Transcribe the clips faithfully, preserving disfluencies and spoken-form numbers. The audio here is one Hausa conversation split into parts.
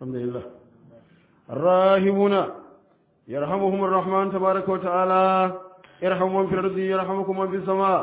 الحمد لله الراحمون يرحمهم الرحمن تبارك وتعالى ارحموا من في الأرض يرحمكم من في السماء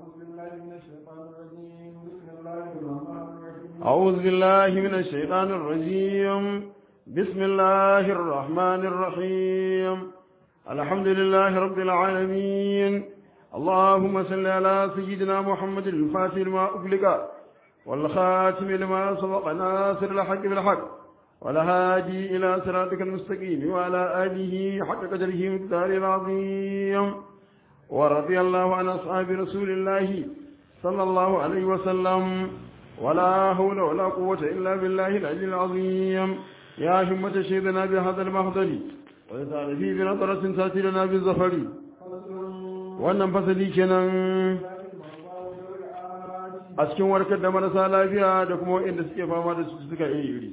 أعوذ بالله من الشيطان الرجيم بسم الله الرحمن الرحيم الحمد لله رب العالمين اللهم صل على سيدنا محمد الفاتح لما أغلق والخاتم لما سبق ناصر الحق بالحق والهادي إلى صراطك المستقيم وعلى آله حق قدره ومقداره العظيم ورضي الله عن أصحاب رسول الله صلى الله عليه وسلم ولا حول ولا قوة إلا بالله العلي العظيم يا همة شيخنا بهذا المحضر ويسعد فيه بنظرة تأتي لنا بالظفر wannan fasali kenan a cikin warkar da marasa lafiya da kuma waɗanda suke fama da su suka iri iri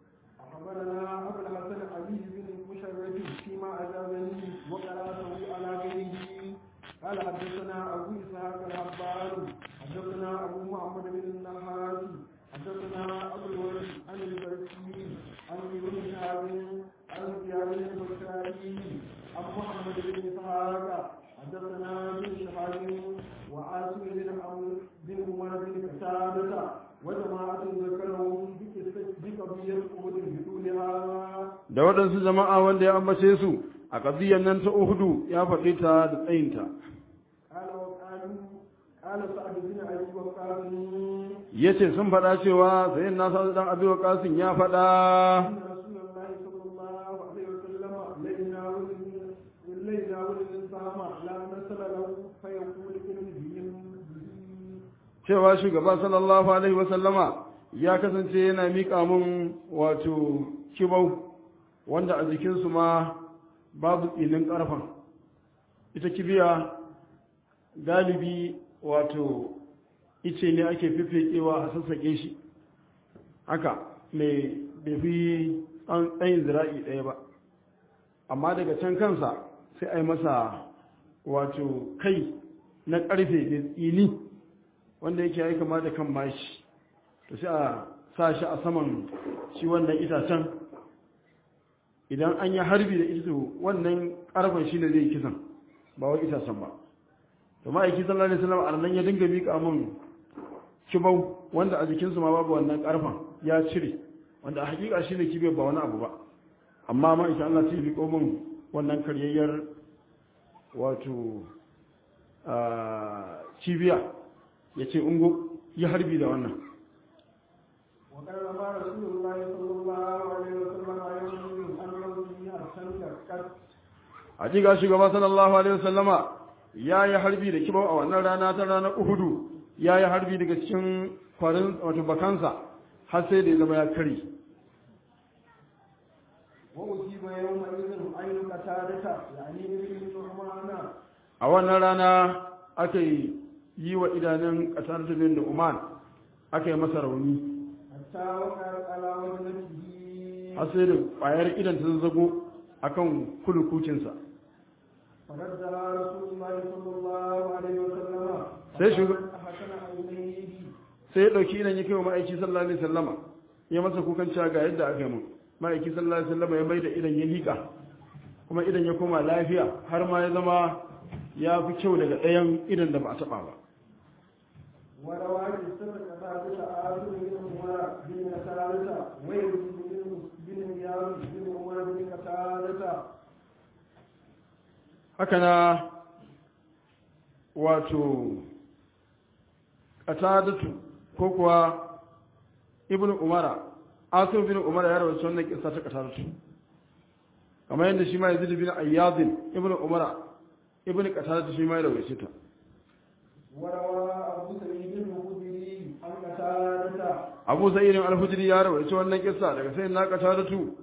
قال حدثنا أبو إسحاق الحبار حدثنا أبو محمد بن النهار حدثنا أبو الولد عن البرسي عن ابن شهاب عن زياد بن البكائي عن محمد بن إسحاق حدثنا بن شهاب وعاصم بن عمرو بن عمر بن قتادة وجماعة ذكرهم بقضية أحد بطولها. da waɗansu jama'a wanda ya ambace su a ƙadiyyar nan ta Uhudu ya faɗi ta da tsayinta. Ya ce sun faɗa cewa sayin nasa dan abi wa ƙasin ya faɗa cewa shugaba sallallahu alaihi wasallama ya kasance yana miƙa mun wato kibau wanda a jikinsu ma babu tsinin ƙarfan. Ita kibiya galibi wato ice ne ake fifekewa a sassaƙe shi haka mai bai fi tsayin zira'i ɗaya ba, amma daga can kansa sai a yi masa wato kai na ƙarfe da tsini wanda yake ya kama da kan mashi, to sai a sa shi a saman shi wannan itacen. Idan an yi harbi da ita wannan ƙarfen shi ne zai kisan ba wa itacen ba. to ma'aiki sallallahu alaihi wasallam a nan ya dinga miƙa mun kibau wanda a jikinsu ma babu wannan ƙarfen ya cire, wanda a hakika shi ne kibiyar ba wani abu ba, amma ma'aiki Allah sai miƙo mun wannan karyayyar wato cibiya ya ce ungo yi harbi da wannan. a jiga shugaba sallallahu alaihi wasallama ya yi harbi da kibau a wannan rana ta ranar Uhudu, ya yi harbi daga cikin kwarin wato bakansa har sai da ya zama ya kare. a wannan rana aka yi wa idanun ƙasar bin Nu'man aka yi masa rauni har sai da ƙwayar idan ta zazzago akan kulukucinsa. sai ya ɗauki idan ya kai wa ma'aiki sallallahu alaihi sallama ya masa kukan cewa ga yadda aka yi mun. Ma'aiki sallallahu alaihi sallama ya mai da idan ya liƙa kuma idan ya koma lafiya har ma ya zama ya fi kyau daga ɗayan idan da ba a taɓa ba. haka na wato ƙatadatu ko kuwa ibn umara asir bin umara ya rawaita wannan kissa ta ƙatadatu, kamar yadda shi ma yazid bin ayyadin ibn umara ibn ƙatadatu shi ma ya rawaita ta. abu sa'idin al-hudri ya rawaita wannan kissa daga sayyidina na ƙatadatu.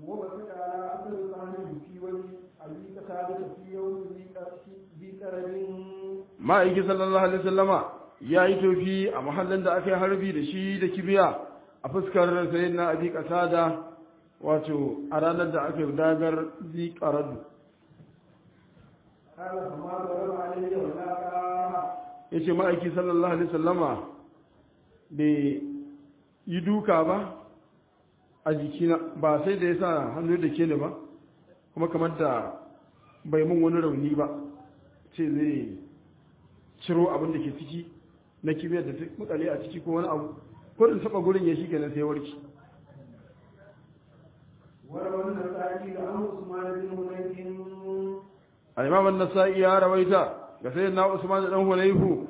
ma'aiki sallallahu alaihi wasallama ya yi tofi a mahallin da aka yi harbi da shi da kibiya a fuskar sayin na abi qatada wato a ranar da aka yi dagar ziqaradu. ya ce ma'aiki sallallahu alaihi wasallama bai yi duka ba a jikina ba sai da ya sa hannu da ke ne ba kuma kamar da bai mun wani rauni ba ce zai ciro abin da ke ciki na kibiyar da ta mutane a ciki ko wani abu ko in taba gurin ya shi kenan sai warki al-imam an-nasa'i ya rawaita ga sayyidina usman da dan hunayfu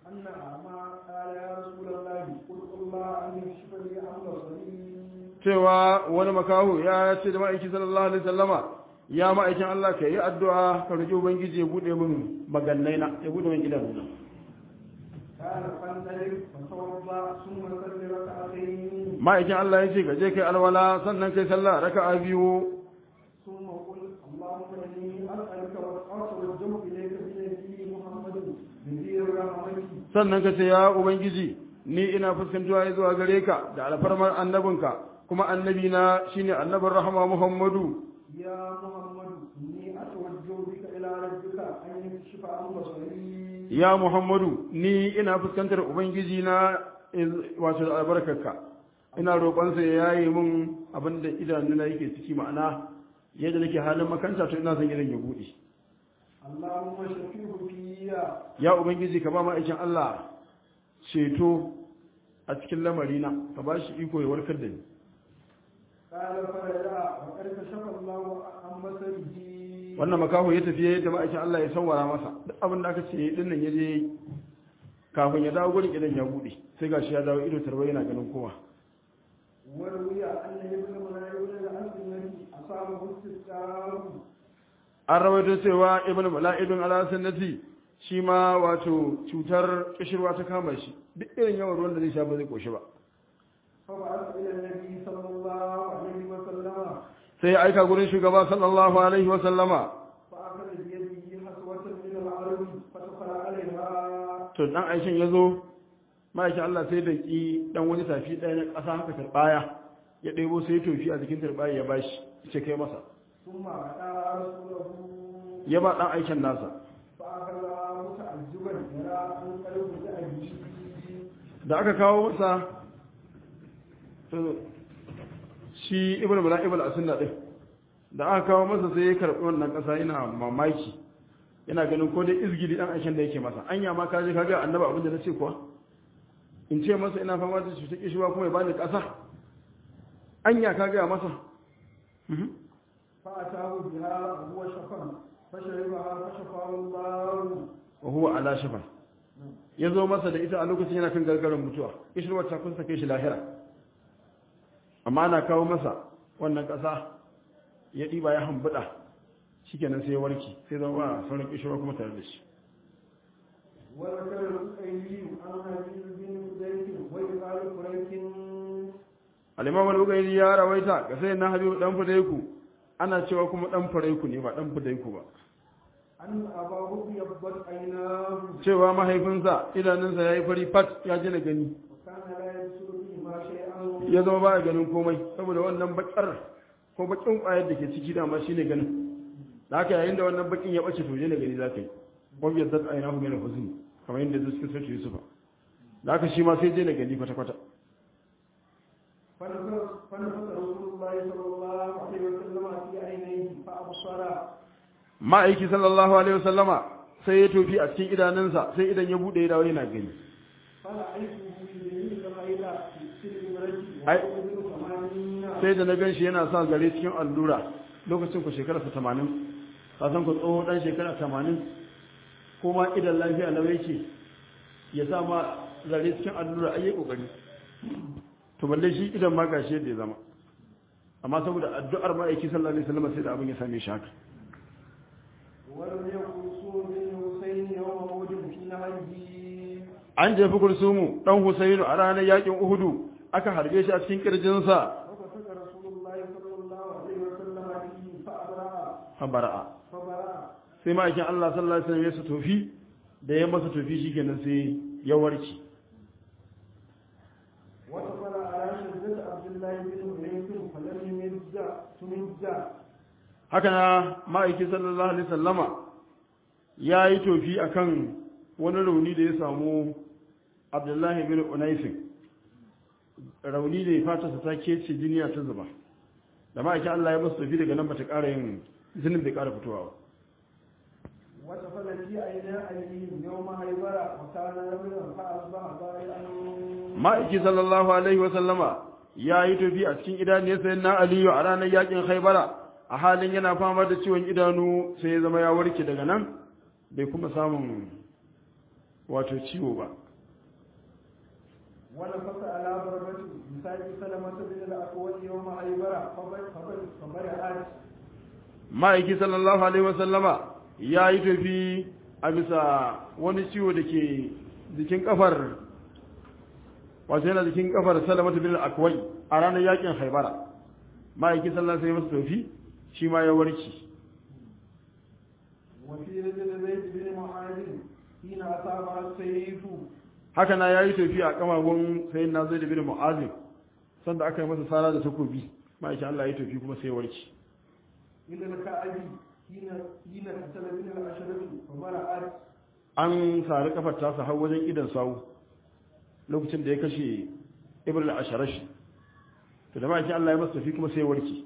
cewa wani makahu ya ce da ma'aiki sallallahu alaihi wasallama ya ma'aikin Allah ka yi addu'a ka roki ubangiji ya bude min magannai na ya bude min gidan na ma'aikin Allah ya ce ka je kai alwala sannan kai sallah raka'a biyu sannan ka ce ya ubangiji ni ina fuskantuwa zuwa gare ka da alfarmar annabinka kuma annabi na shine annabin rahama Muhammadu ya Muhammadu ni atawajjahu bika ila rabbika an yakshifa an basari ya Muhammadu ni ina fuskantar ubangiji na wato da albarkarka ina roƙon sa ya yaye mun abinda idanuna yake ciki ma'ana yadda nake halin makanta to ina son gidan ya bude Allahumma shafihu fiya ya ubangiji ka ba mu aikin Allah ceto a cikin lamarina ka ba shi iko ya warkar da ni wannan makaho ya tafiye da ma'aikin Allah ya sawara masa duk abin da aka ce din nan ya je kafin ya dawo gurin idan ya bude sai gashi ya dawo ido tarwa yana ganin kowa an rawaito cewa ibn mala'idun ala sunnati shi ma wato cutar kishirwa ta kama shi duk irin yawan ruwan da zai sha ba zai koshi ba sai ya aika gurin shugaba sallallahu alaihi wa sallama to dan aikin ya zo ma'aikin Allah sai da ki dan wani tafi ɗaya na ƙasa haka turbaya ya ɗebo sai tofi a jikin turbaya ya bashi ce kai masa ya ba dan aikin nasa da aka kawo masa shi ibn mala'ibul asunna din da aka kawo masa sai ya karbi wannan kasa yana mamaki yana ganin ko dai izgili dan aikin da yake masa anya ma ka je ka ga annabi abin da nace kuwa in ce masa ina fama da cutar kishiwa kuma ya bani kasa anya ka ga masa fa atahu biha huwa shafan fasharibaha fashafahu Allah wa huwa ala shafa yazo masa da ita a lokacin yana kan gargaran mutuwa kishirwar ta kun sake shi lahira amma ana kawo masa wannan ƙasa ya ɗiba ya hambuɗa shi kenan sai ya warki sai zama ba sauran ƙishirwa kuma tare da shi al'imam al'ugairi ya rawaita ga sai na habibu ɗan fudaiku ana cewa kuma ɗan fudaiku ne ba ɗan fudaiku ba cewa mahaifinsa idanunsa ya yi fari fat ya jina gani ya zama ba a ganin komai saboda wannan bakar ko bakin kwayar da ke ciki dama shi ne ganin da haka yayin da wannan bakin ya bace to ne gani za ka yi wabiyar zata a yana hukumar huzun kamar yadda zai suka sauce yusufa da haka shi ma sai je na gani kwata-kwata ma'aiki sallallahu alaihi wasallama sai ya tofi a cikin idanunsa sai idan ya bude ya dawo yana gani sai da na gan shi yana sa gare cikin allura lokacin ku shekararsa tamanin kasan ku tsoho dan shekara tamanin ko ma idan lafiya na yake ya sa ma zare cikin allura ayi kokari to balle shi idan ma gashi yadda ya zama amma saboda addu'ar ma'aiki sallallahu alaihi wasallam sai da abin ya same shi haka an jefi kursumu dan Husainu a ranar yakin Uhudu aka harbe shi a cikin kirjinsa fabara'a sai ma'aikin Allah sallallahu alaihi wasallam ya su tofi da ya masa tofi shikenan sai ya warke haka na ma'aikin sallallahu alaihi wasallama ya yi tofi akan wani rauni da ya samu Abdullahi bin Unaisin rauni ne fatarsa ta kece jiniya ta zuba da ma'aikin Allah ya masa tafi daga nan bata ƙara yin jinin bai ƙara fitowa ba wata falaki a yi na aliyu yau mahaibara makanar ramin fa'azba bayan ma'aiki sallallahu alaihi wa sallama ya yi tafi a cikin idaniyar sayan na aliyu a ranar yakin haibara a halin yana fama da ciwon idanu sai ya zama ya warke daga nan bai kuma samun wato ciwo ba wani fasa alabar batu misali salamata bin al'akwai yau mahaibara fabar aji ma'aiki sallallahu alaihi wa sallama ya yi tafi a bisa wani ciwo da ke jikin kafar wato yana jikin kafar salamata bin al'akwai a ranar yakin haibara ma'aiki sallallahu alaihi wa sallam tafi shi ma ya warke وفي رجل زيد بن معاذ حين أصابها السيف haka na yayi tafiya a kamagun sayin na zaid bin mu'az sanda aka yi masa sara da takobi ma'aikin Allah ya tafi kuma sai ya warke إلى الكعب حين حين قتل بن الأشرف فبرأت an sari kafar tasa har wajen idan sawu lokacin da ya kashe ibn al-asharash to da ma'aikin Allah ya masa tafi kuma sai ya warke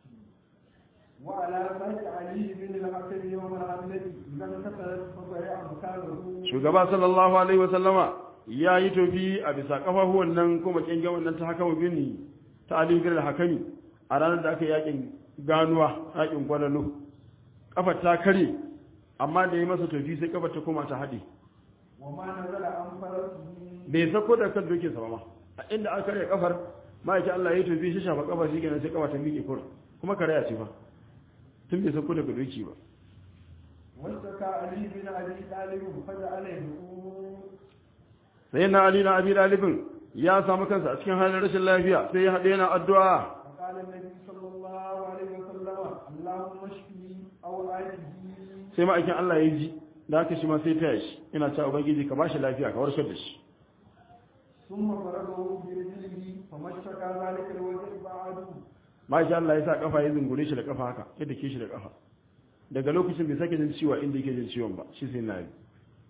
وعلى سيد علي بن الحسن يوم الحملة إذا انتصرت فبرأ مكانه shugaba sallallahu alaihi wasallama ya yi tofi a bisa kafafuwan nan kuma kingin wannan ta haka bin ta Ali bin al-Hakami a ranar da aka yakin ganuwa yakin gwalalo kafar ta kare amma da yi masa tofi sai kafar ta koma ta hade وما نزل عن فرسه bai sako da kan dokin sa ba ma a inda aka kare kafar ma'aikin Allah ya tofi shi shafa kafar shi kenan sai kafar ta miƙe kur kuma kare ya ce fa tun bai sako daga doki ba واشتكى علي بن أبي طالب فجعل يدعو sai na Ali na Abi Talib ya samu kansa a cikin halin rashin lafiya sai ya haɗe yana addu'a فقال النبي صلى الله عليه وسلم اللهم اشفي أو عافني sai ma'aikin Allah ya ji da haka shi ma sai ta shi ina cewa ubangiji ka bashi lafiya ka warkar da shi ثم فرغه برجله فما اشتكى ذلك الوجه بعد ma'aikin Allah ya sa kafa ya zungure shi da kafa haka yadda ke shi da kafa daga lokacin bai sake jin ciwo inda yake jin ciwon ba shi sai na yi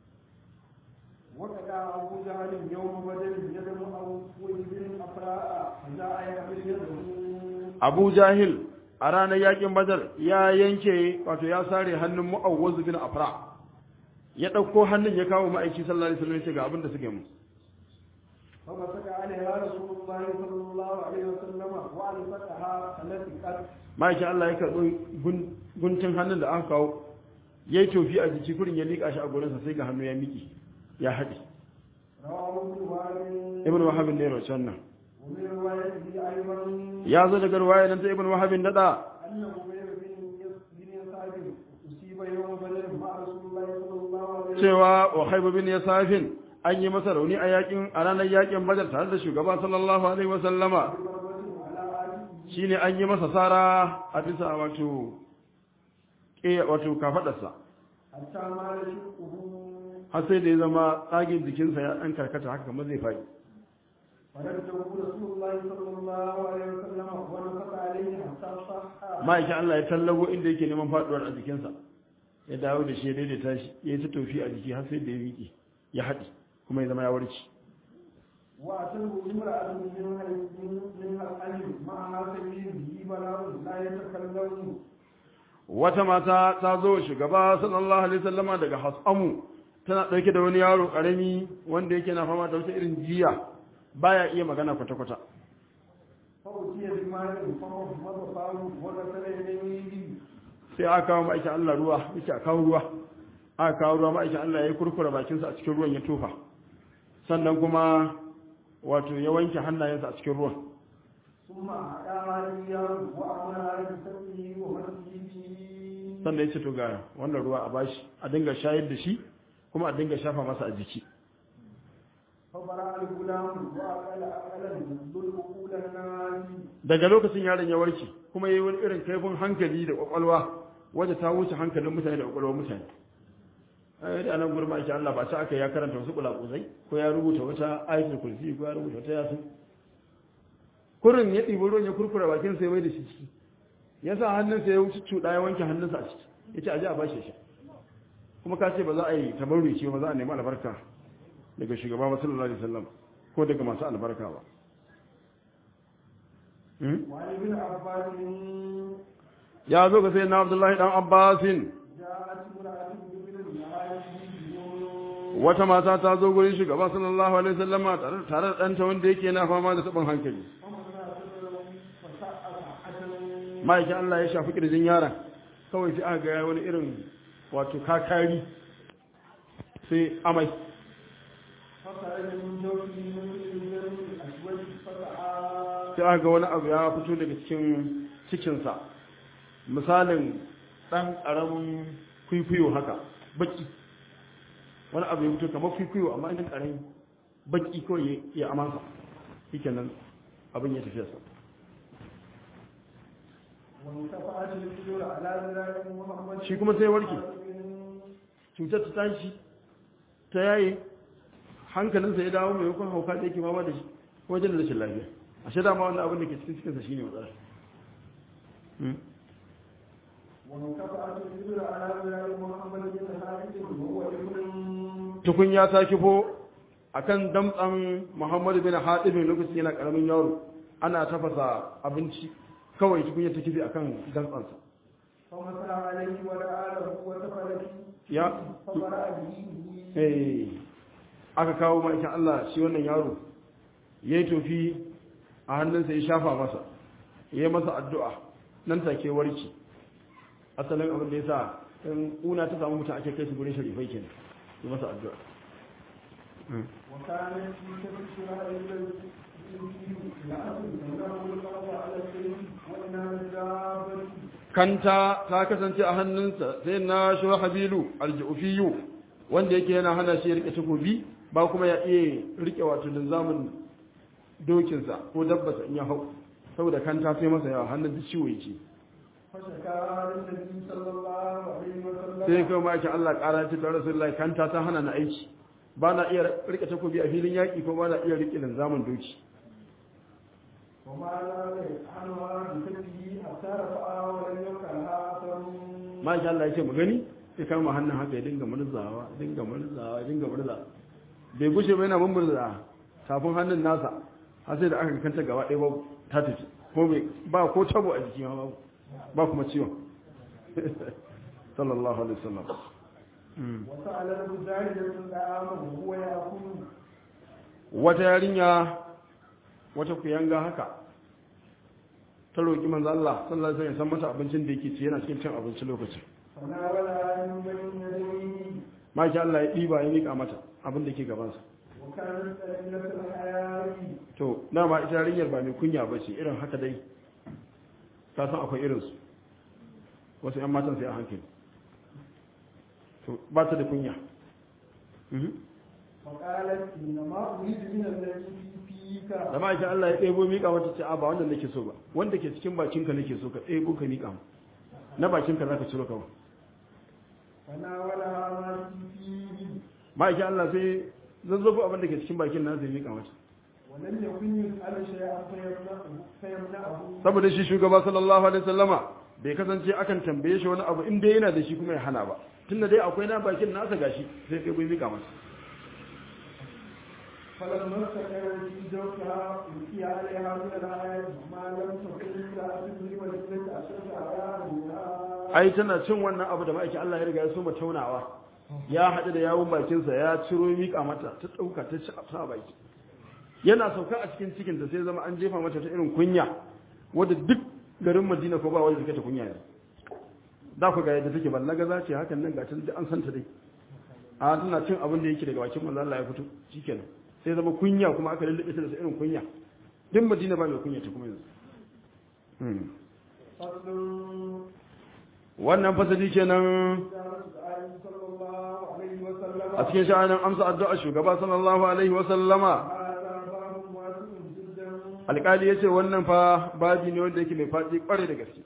وقع أبو جهل يوم بدر يدم أو بن أفراء فجاء يحمل يده Abu Jahil a ranar yakin Badar ya yanke wato ya sare hannun Mu'awwaz bin Afra ya dauko hannun ya kawo ma'aiki sallallahu alaihi wasallam ya ce ga abin da suke mu فمسك عليها رسول الله صلى الله عليه وسلم وألفتها التي قد ma'aikin Allah ya karɓi guntun hannun da aka kawo ya yi tofi a jiki kurin ya liƙa shi a gurinsa sai ga hannu ya miƙi ya haɗe رواه ابن وهب ibn wahabin ne rasu wannan ومن روايته أيضا ya zo daga ruwaya nan ta ibn wahabin daɗa أن عمير بن بن يسار أصيب يوم بدر مع رسول الله صلى الله عليه وسلم cewa wahaibu bin yasafin an yi masa rauni a yakin a ranar yakin badar tare da shugaba sallallahu alaihi wasallama بضربة على عاتقه shine an yi masa sara a bisa wato eh wato kafadarsa حتى مال شقه har sai da ya zama tsagin jikinsa ya ɗan karkata haka kamar zai faɗi فرده رسول الله صلى الله عليه وسلم ونفق عليه حتى صح ma'aikin Allah ya tallago inda yake neman faduwar a jikinsa ya dawo da shi ya daidaita shi ya yi ta tofi a jiki har sai da ya miƙe ya haɗi kuma ya zama ya warke وأتته امرأة من من الحلم معها سبيل به بلاغ لا يتكلم wata mata ta zo shugaba sallallahu alaihi wasallama daga hasamu tana ɗauke da wani yaro ƙarami wanda yake na fama da wata irin jiya baya iya magana kwata-kwata فأتي بمال فمضى فاه وغسل يديه sai aka kawo ma'aikin Allah ruwa yake a kawo ruwa aka kawo ruwa ma'aikin Allah ya yi kurkura bakinsa a cikin ruwan ya tofa sannan kuma wato ya wanke hannayensa a cikin ruwan ثم أعطاها إياه وأمرها بسبه ومسجده sannan ya ce to ga wannan ruwa a bashi a dinga shayar da shi kuma a dinga shafa masa a jiki فبرأ الغلام وأقل أقلا ذل عقول الناس daga lokacin yaron ya warke kuma yayi wani irin kaifin hankali da kwakwalwa wanda ta wuce hankalin mutane da kwakwalwar mutane ai da nan gurma insha Allah ba ta aka ya karanta wasu kulakuzai ko ya rubuta wata ayatul kursi ko ya rubuta wata yasin kurin ya ɗibi ruwan ya kurkura bakin sai mai da shi ciki ya sa hannunsa ya wuce cuɗa ya wanke hannunsa a ciki ya ce a ji a bashi shi kuma ka ce ba za a yi tabarruki ba za a nemi albarka daga shugaba ba sallallahu alaihi wasallam ko daga masu albarka ba وعن ابن عباس ya zo ga sayyidina Abdullahi dan Abbasin جاءت امرأة بابن الحارث wata mata ta zo gurin shugaba sallallahu alaihi wasallam tare tare da ɗanta wanda yake na fama da tabin hankali ma'aikin Allah ya shafi kirjin yaron kawai sai aka ga wani irin wato kakari sai amai sai aka ga wani abu ya fito daga cikin cikinsa misalin ɗan ƙaramin kwikwiyo haka baki wani abu ya fito kamar kwikwiyo amma ɗan ƙaramin baki kawai ya amansa shi nan abin ya tafiya sa shi kuma sai warke cutar ta tashi ta yaye hankalinsa ya dawo mai hukun hauka da yake mama da shi wajen da rashin lafiya a shi dama wannan abin da ke cikin cikinsa shi ne matsala tukun ya ta kifo a kan damtsan muhammadu bin haɗibin lokacin yana ƙaramin yaro ana tafasa abinci kawai tukun ya ta kifi a kan damtsansa ya aka kawo ma'aikin Allah shi wannan yaro ya yi tofi a hannunsa ya shafa masa ya yi masa addu'a nan take warki asalin abin da ya sa in ƙuna ta samu mutum ake kai su gurin sharifai ke yi masa addu'a kanta ta kasance a hannunsa sai na shi habilu alji'ufiyu wanda yake yana hana shi ya rike takobi ba kuma ya iya rike wato linzamin dokinsa ko dabbasa in ya hau saboda kanta sai masa yawa hannun da ciwo yake sai kuma ma'aikin Allah ƙara ce ta rasulullahi kanta ta hana na aiki ba na iya rike takobi a filin yaƙi ko ba na iya rike linzamin doki ma'aikin Allah ya ce mu gani sai kama hannun haka ya dinga murzawa dinga murzawa dinga murzawa bai gushe ba yana murzawa kafin hannun nasa har sai da aka kanta gaba ɗaya ba ta tafi ko ba ko tabo a jikin ba ba kuma ciwon sallallahu alaihi wasallam wata yarinya wata kuyanga haka ta roƙi manzo Allah sallallahu alaihi wasallam san mata abincin da yake ci yana cikin cin abinci lokacin Masha Allah ya ɗiba ya miƙa mata abin da ke gabansa. To, na ma ita yarinyar ba mai kunya ba ce irin haka dai, ta san akwai irinsu, wasu ‘yan matan sai a hankali. To, ba ta da kunya. Da ma ita Allah ya ɗebo miƙa mata ce, a ba wanda nake so ba, wanda ke cikin bakinka nake so ka ɗebo ka miƙa mu. Na bakinka za ka ciro kawai. ma'aikin Allah sai zazzafo abin da ke cikin bakin na zai miƙa mata saboda shi shugaba sallallahu alaihi wasallama bai kasance akan tambaye shi wani abu inda yana da shi kuma ya hana ba tunda dai akwai na bakin nasa gashi sai sai bai miƙa mata ai tana cin wannan abu da ma'aikin Allah ya riga ya soma taunawa ya haɗu da yawun bakinsa ya ciro miƙa mata ta ɗauka ta ci a baki yana sauka a cikin cikinta sai zama an jefa mata ta irin kunya wadda duk garin madina ko ba wanda take ta kunya ne da ku ga yadda take ballaga za ce hakan nan gacin an santa dai a tana cin abin da yake daga bakin manzo Allah ya fito shikenan sai zama kunya kuma aka lullube ta da irin kunya duk madina ba mai kunya ta kuma yanzu wannan fasali kenan a cikin sha'anin amsa addu'a shugaba sallallahu alaihi wa sallama alƙali ya ce wannan fa babi ne wanda yake mai faɗi ƙware da gaske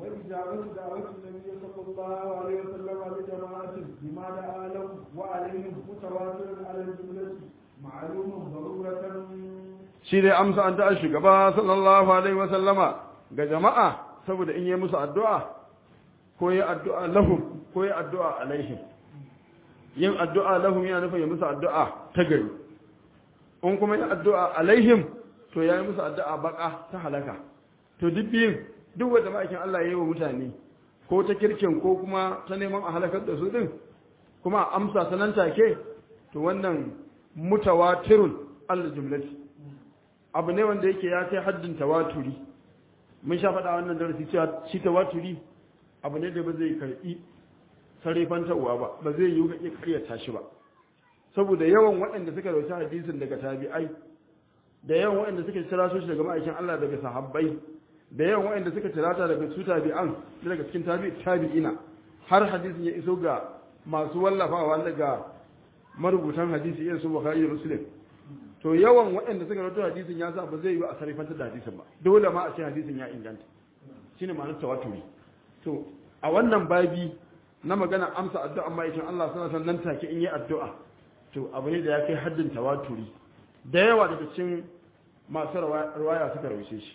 shi dai amsa addu'a shugaba sallallahu alaihi wa sallama ga jama'a saboda in yi musu addu'a ko yi addu'a lahum ko yi addu'a alaihim yin addu'a lahum yana nufin ya musu addu'a ta gari in kuma yi addu'a alaihim to ya yi musu addu'a baka ta halaka to duk biyun duk wanda ma'aikin Allah ya yi wa mutane ko ta kirkin ko kuma ta neman a halakar da su din kuma a amsa sanan take to wannan mutawatirun al-jumlati abu ne wanda yake ya kai haddin tawaturi mun sha faɗa wannan darasi cewa shi tawaturi abu ne da ba zai karɓi sarrafantarwa ba ba zai yi ga iya karyata shi ba saboda yawan waɗanda suka rauta hadisin daga tabi'ai da yawan waɗanda suka tsira su daga ma'aikin Allah daga sahabbai da yawan waɗanda suka tirata daga su tabi'an daga cikin tabi'i tabi'ina har hadisin ya iso ga masu wallafawa daga marubutan hadisi irin su Bukhari da Muslim to yawan waɗanda suka rauta hadisin ya sa ba zai yi a sarrafantar da hadisin ba dole ma a ce hadisin ya inganta shine ma'anar tawaturi to a wannan babi na magana amsa addu'a ma'aikin Allah sallallahu alaihi wasallam nan take in yi addu'a to abu ne da ya kai haddin tawaturi da yawa daga cikin masu rawaya suka rawaye shi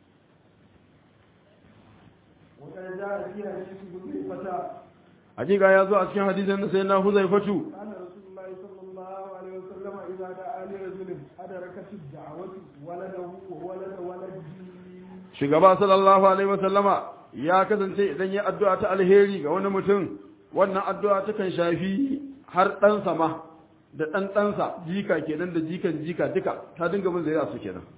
hakika ya zo a cikin hadisin da sai na Huzaifatu shugaba sallallahu alaihi wasallama ya kasance idan ya addu'a ta alheri ga wani mutum wannan addu'a ta kan shafi har ɗansa ma da ɗan ɗansa jika kenan da jikan jika duka ta dinga bin zai su kenan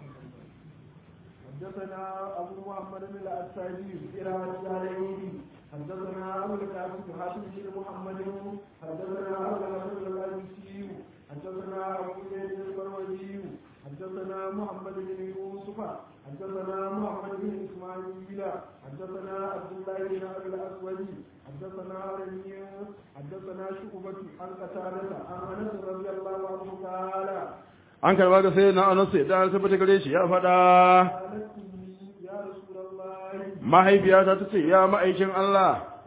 حدثنا أبو محمد بن الأسادي قراءة الدارين حدثنا أبو القاسم حاتم بن محمد حدثنا أبو الحسن الألوسي حدثنا أبو زيد البروزي حدثنا محمد بن يوسف حدثنا محمد بن إسماعيل حدثنا عبد الله بن أبي الأسود حدثنا رمي حدثنا شعبة عن قتادة عن أنس رضي الله عنه قال an karba ga sai na Anas da an tabbata gare shi ya faɗa mahaifiyata ta ce ya ma'aikin Allah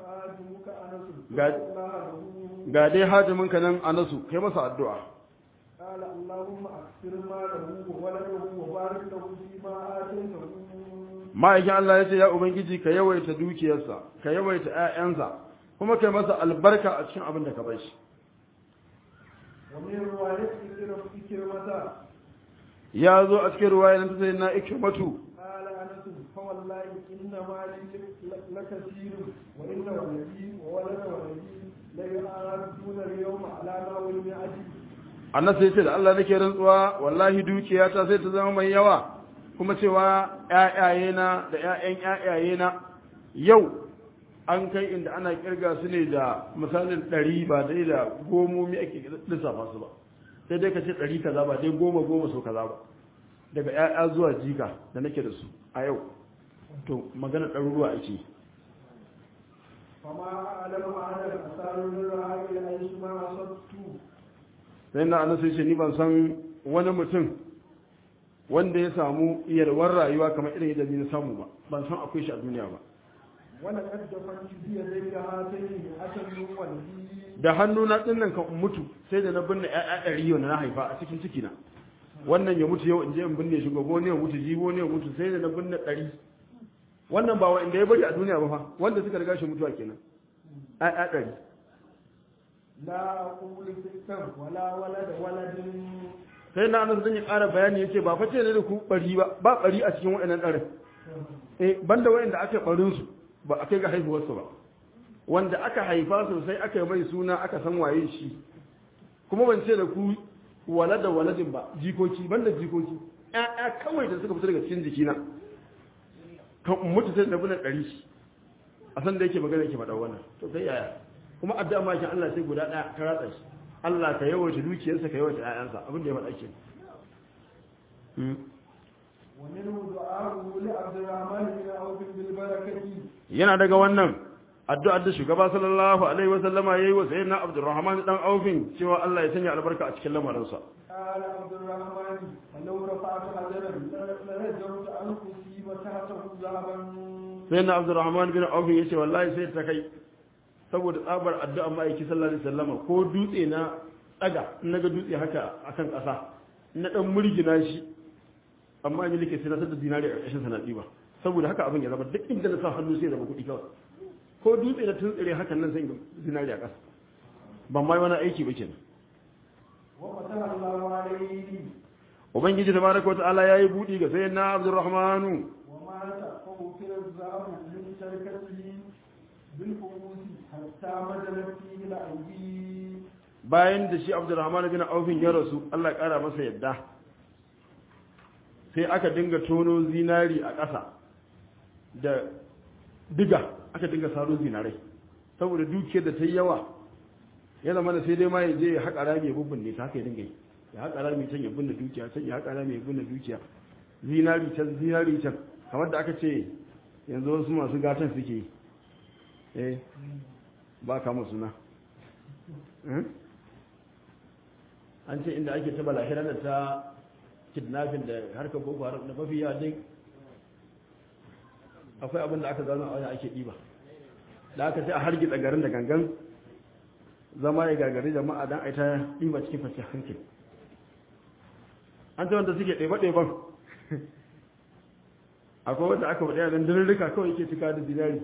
ga dai hajiminka nan Anasu kai masa addu'a ma'aikin Allah ya ce ya ubangiji ka yawaita dukiyarsa ka yawaita 'ya'yansa kuma kai masa albarka a cikin abin da ka bar shi ya zo a cikin ruwaya nan ta sai na ikrimatu annabi sai ce da Allah nake rantsuwa wallahi dukiya ta sai ta zama mai yawa kuma cewa ƴaƴayena da ƴaƴan ƴaƴayena yau an kai inda ana kirga su ne da misalin ɗari ba dai da gomomi ake lissafa su ba sai dai ka ce ɗari kaza ba dai goma goma so kaza ba daga ƴaƴa zuwa jika da nake da su a yau to magana ɗaruruwa ake sai na ana sai ce ni ban san wani mutum wanda ya samu yalwar rayuwa kamar irin yadda ni na samu ba ban san akwai shi a duniya ba da hannu na dinnan kan mutu sai da na binne ƴaƴa ɗari wanda na haifa a cikin ciki na wannan ya mutu yau in je in binne shi gobe ne ya mutu jibo ne ya mutu sai da na binne ɗari wannan ba wa inda ya bari a duniya ba fa wanda suka riga shi mutuwa kenan ƴaƴa ɗari la aqulu sikam wala walad waladin sai na anas zan yi ƙara bayani yace ba fa ce ne da ku bari ba ba bari a cikin waɗannan ɗarin eh banda waɗanda aka barin su ba a kai ga haihuwarsu ba wanda aka haifa sosai aka yi mai suna aka san waye shi kuma ban ce da ku walada waladin ba jikoki banda jikoki ƴaƴa kawai da suka fita daga cikin jikina kan mutu sai da buna ɗari a san da yake magana yake faɗa wannan to kai yaya kuma addu'a ma kin Allah sai guda ɗaya ka ratsa shi Allah ka yawaita dukiyarsa ka yawaita ƴaƴansa abin da ya faɗa ke yana daga wannan addu'ar da shugaba sallallahu alaihi wasallama yayi wa sayyidina Abdurrahman dan Aufin cewa Allah ya sanya albarka a cikin lamarinsa قال عبد الرحمن لو رفعت حجرا لرجوت أن أصيب تحته ذهبا sayyidina Abdurrahman bin Aufin yace wallahi sai ta kai saboda tsabar addu'a ma'aiki sallallahu alaihi wasallama ko dutse na tsaga in naga dutse haka akan ƙasa na dan murgina shi amma in like sai na sadda dinari a ƙarshen sanadi ba saboda haka abin ya zama duk inda na sa hannu sai zama kuɗi kawai ko dutse na tuntsire hakan nan sai dinari a ƙasa ban mai wani aiki ba kenan ubangiji tabaraka wata'ala yayi budi ga sayyidina Abdurrahman الذهب من شركته بالفؤوس حتى مدلت فيه الأيدي. bayan da shi Abdurrahman bin Auf ya rasu Allah ya kara masa yadda sai aka dinga tono zinari a ƙasa da diga aka dinga saro zinarai saboda dukiyar da ta yi yawa ya zama da sai dai ma ya je ya haƙa rami ya bubbunne ta haka ya dinga yi ya haƙa rami can ya bunne dukiya can ya haƙa rami ya bunne dukiya zinari can zinari can kamar da aka ce yanzu wasu masu gatan suke yi eh ba ka musu na an ce inda ake taba lahirar da ta kidnapping da harkar boko haram da mafi yawa dai akwai abin da aka gano a wani ake ɗiba da aka sai a hargitsa garin da gangan zama ya gagari jama'a don a ta ɗiba cikin fashe hankali an ce wanda suke ɗeba-ɗeban akwai wanda aka faɗi a dandarurruka kawai yake cika da zinari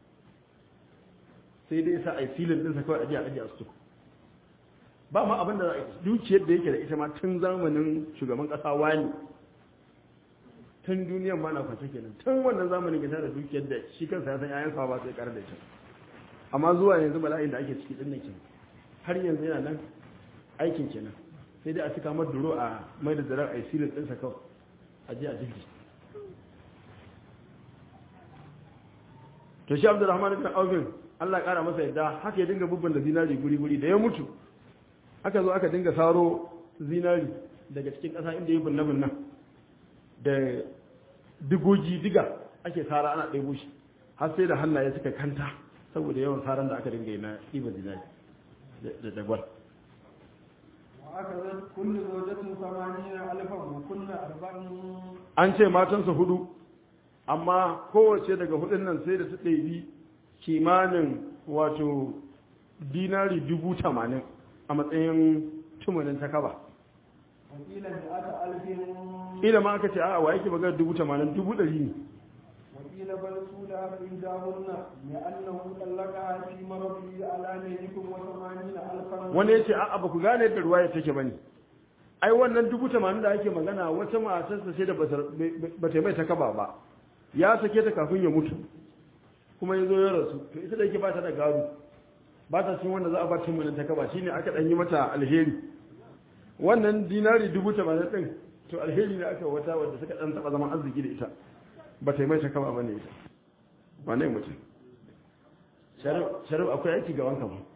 sai dai sa a yi filin ɗinsa kawai ajiye ajiye a su ba ma abin da dukiyar da yake da ita ma tun zamanin shugaban ƙasa wani tun duniyan ma na kwance kenan tun wannan zamanin gina da dukiyar da shi kansa ya san yayan sa ba sai ƙarar da ita amma zuwa yanzu bala'in da ake ciki ɗin nan kenan har yanzu yana nan aikin kenan sai dai a cika mar duro a mai da zarar a yi filin ɗinsa kawai ajiye a jirgi to shi Abdurrahman bin Auf Allah ya kara masa yadda haka ya dinga bubban da zinari guri-guri da ya mutu aka zo aka dinga saro zinari daga cikin ƙasa inda ya binne binnan da digogi diga ake sara ana ɗebo shi har sai da hannaye suka kanta saboda yawan saran da aka dinga yi na ɗiba zinari da dagwal an ce matansa hudu amma kowace daga hudun nan sai da su ɗebi kimanin wato dinari dubu tamanin a matsayin tumanin ta kaba ila ma aka ce a wa yake bagar dubu tamanin dubu ɗari ne wanda ya ce a ba ku gane yadda ruwa ya take ba ne ai wannan dubu tamanin da ake magana wata matarsa sai da ba ta mai ta kaba ba ya sake ta kafin ya mutu kuma ya zo ya rasu to ita da yake ba ta da gado ba ta cin wanda za a ba cin mana ta kaba shine aka dan yi mata alheri wannan dinari dubu tamanin din to alheri ne aka wata wanda suka dan taba zaman arziki da ita ba ta yi mai ta kaba bane ita ba ne mutum sharif akwai aiki ga wanka ba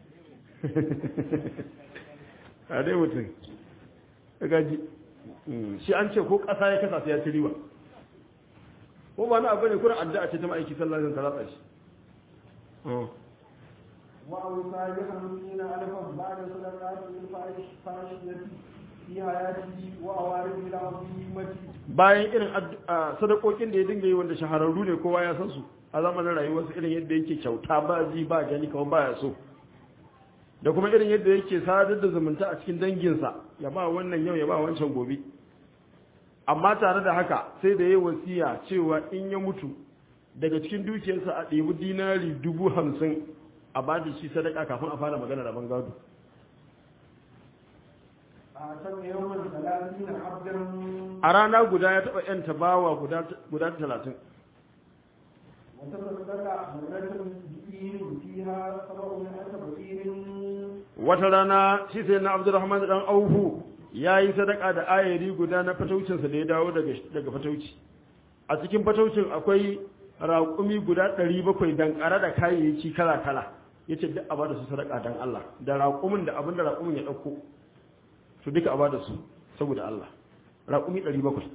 a dai mutum gaji shi an ce ko ƙasa ya kasa sai ya ci riba ko ba na abu ne kuna addu'a ce ta ma'aiki sallallahu alaihi wasallam shi wa awsa bi hamsina alfan ba'da sadaqati al-fahishati fi hayatihi wa awarith al-azimati bayan irin sadakokin da ya dinga yi wanda shahararru ne kowa ya san su a zamanin rayuwarsa irin yadda yake kyauta ba ji ba gani kawai baya so da kuma irin yadda yake sadar da zumunta a cikin danginsa ya ba wannan yau ya ba wancan gobe amma tare da haka sai da ya wasiya cewa in ya mutu daga cikin dukiyarsa a ɗebi dinari dubu hamsin a ba da shi sadaka kafin a fara magana rabon gado a rana guda ya taɓa ‘yan tabawa guda talatin wata rana shi sai na abdurrahman dan auhu ya yi sadaka da ayari guda na fataucinsa da ya dawo daga fatauci a cikin fataucin akwai raƙumi guda ɗari bakwai dankara da kayayyaki kala-kala ya ce duk a ba da su sadaka don Allah da raƙumin da abin da raƙumin ya ɗauko su duka a ba da su saboda Allah raƙumi ɗari bakwai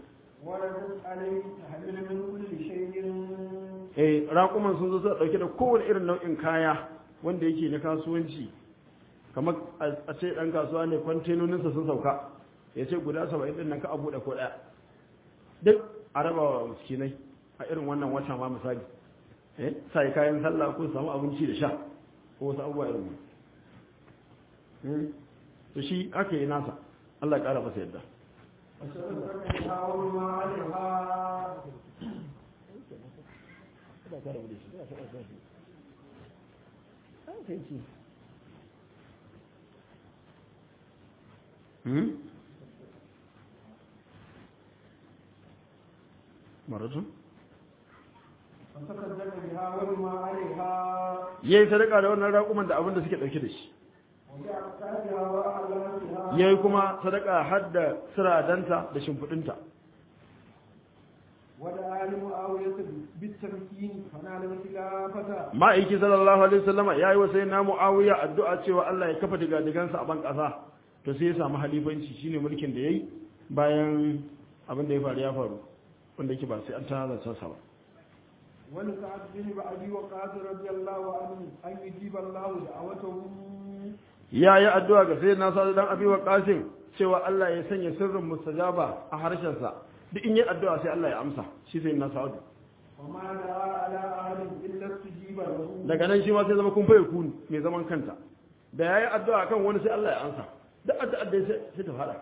eh raƙuman sun zo su ɗauke da kowane irin nau'in kaya wanda yake na kasuwanci kamar a ce ɗan kasuwa ne kwantenoninsa sun sauka ya ce guda saba'in ɗin nan ka abu da ko ɗaya duk a raba wa miskinai a irin wannan wata ma misali eh sai kayan sallah ko samu abinci da sha ko wasu abubuwa irin mu to shi aka yi nasa Allah ya ƙara masa yadda Hmm? مرة فتصدق بها وبما عليها yayi sadaka da wannan raƙuman da abin da suke dauke da shi وبأقطابها وأعلامها yayi kuma sadaka har da siradanta da shimfudinta ودعا لمعاوية بالتمكين فنال الخلافة ma'aiki sallallahu alaihi wasallama yayi wa sayyidina muawiya addu'a cewa Allah ya kafa digadigansa a ban kasa to sai ya samu halifanci shine mulkin da yayi bayan abin da ya faru ya faru wanda yake ba sai an tana sa ba ولسعد بن أبي وقاص رضي الله عنه أن يجيب الله دعوته ya yi addu'a ga sayyidina sa'ad dan abi waqasim cewa Allah ya sanya sirrin mustajaba a harshen sa duk in yi addu'a sai Allah ya amsa shi sayyidina sa'ad وما دعا على أحد إلا استجيب له daga nan shi ma sai zama kun faye kuni mai zaman kanta da yayi addu'a kan wani sai Allah ya amsa duk addu'a da sai ta fada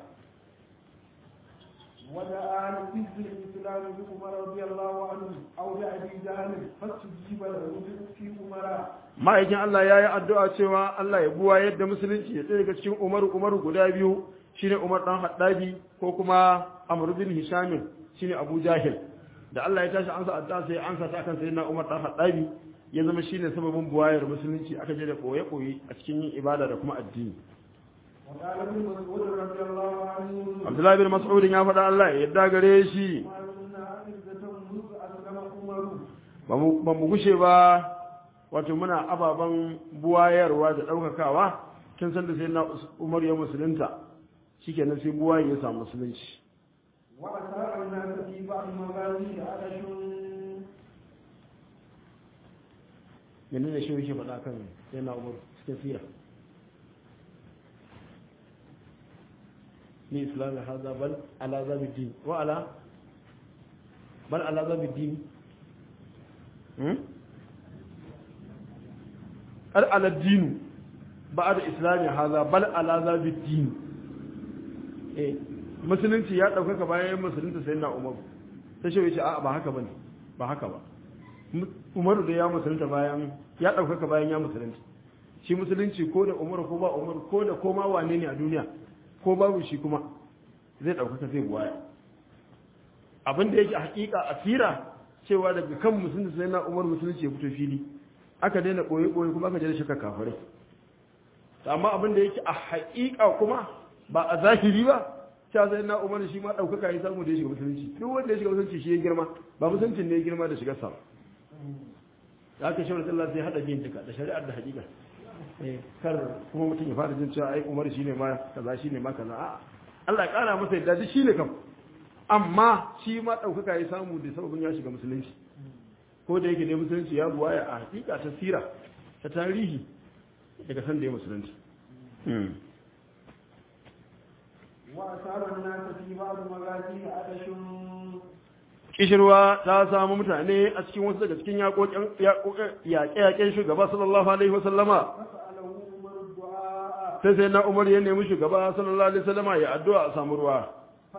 ودعا لحزب الإسلام بعمر رضي الله عنه أو بأبي جهل فاستجيب له في أمراء ma'aikin Allah ya yi addu'a cewa Allah ya buwa yadda musulunci ya tsaye daga cikin umaru umaru guda biyu shine Umar dan Haddabi ko kuma Amr bin Hisham shine Abu Jahil da Allah ya tashi ansa addu'a sai ansa ta kan sayyidina Umar dan Haddabi ya zama shine sababin buwayar musulunci aka je da koye koye a cikin yin ibada da kuma addini وقال ابن مسعود رضي الله عنه Abdullahi bin Mas'ud ya faɗa Allah ya yarda gare shi ما كنا عزة منذ أسلم عمر ba mu ba mu gushe ba wato muna ababan buwayarwa da daukakawa kin san da sayyidina Umar ya musulunta shikenan sai buwaye ya samu musulunci وأساء الناس في بعض مغازي عدش menene shi yake faɗa kan sayyidina Umar cikin sira ni islamin haza bal ala zabi din wa ala bal ala zabi din hmm al ala din ba'da islamin haza bal ala zabi din eh musulunci ya daukaka bayan musulunta sayyidina Umar sai shi yace a ba haka bane ba haka ba Umar da ya musulunta bayan ya daukaka bayan ya musulunta shi musulunci ko da Umar ko ba Umar ko da koma wane ne a duniya ko babu shi kuma zai ɗaukaka zai buwaya abin da yake a hakika a tsira cewa daga kan musulunci sai na umar musulunci ya fito fili aka daina ɓoye-ɓoye kuma aka daina shaka kafirai amma abin da yake a hakika kuma ba a zahiri ba cewa sai na umar shi ma ɗaukaka ya samu da ya shiga musulunci duk wanda ya shiga musulunci shi ya girma ba musulunci ne ya girma da shigar sa da aka shawar Allah sai haɗa biyan duka da shari'ar da hakika kar kuma mutum ya fara jin cewa ai Umar shine ma kaza shine ma kaza a'a Allah ya kara masa yadda shi shine kam amma shi ma daukaka ya samu da sababin ya shiga musulunci ko da yake ne musulunci ya buwaya a hakika ta sira ta tarihi daga san da ya musulunci wa asaran nas fi ba'd magazi adashun kishirwa ta samu mutane a cikin wasu daga cikin yaƙe-yaƙen shugaba sallallahu alaihi wasallama sai sai na umar ya nemi shugaba sallallahu alaihi wasallama ya addu'a a samu ruwa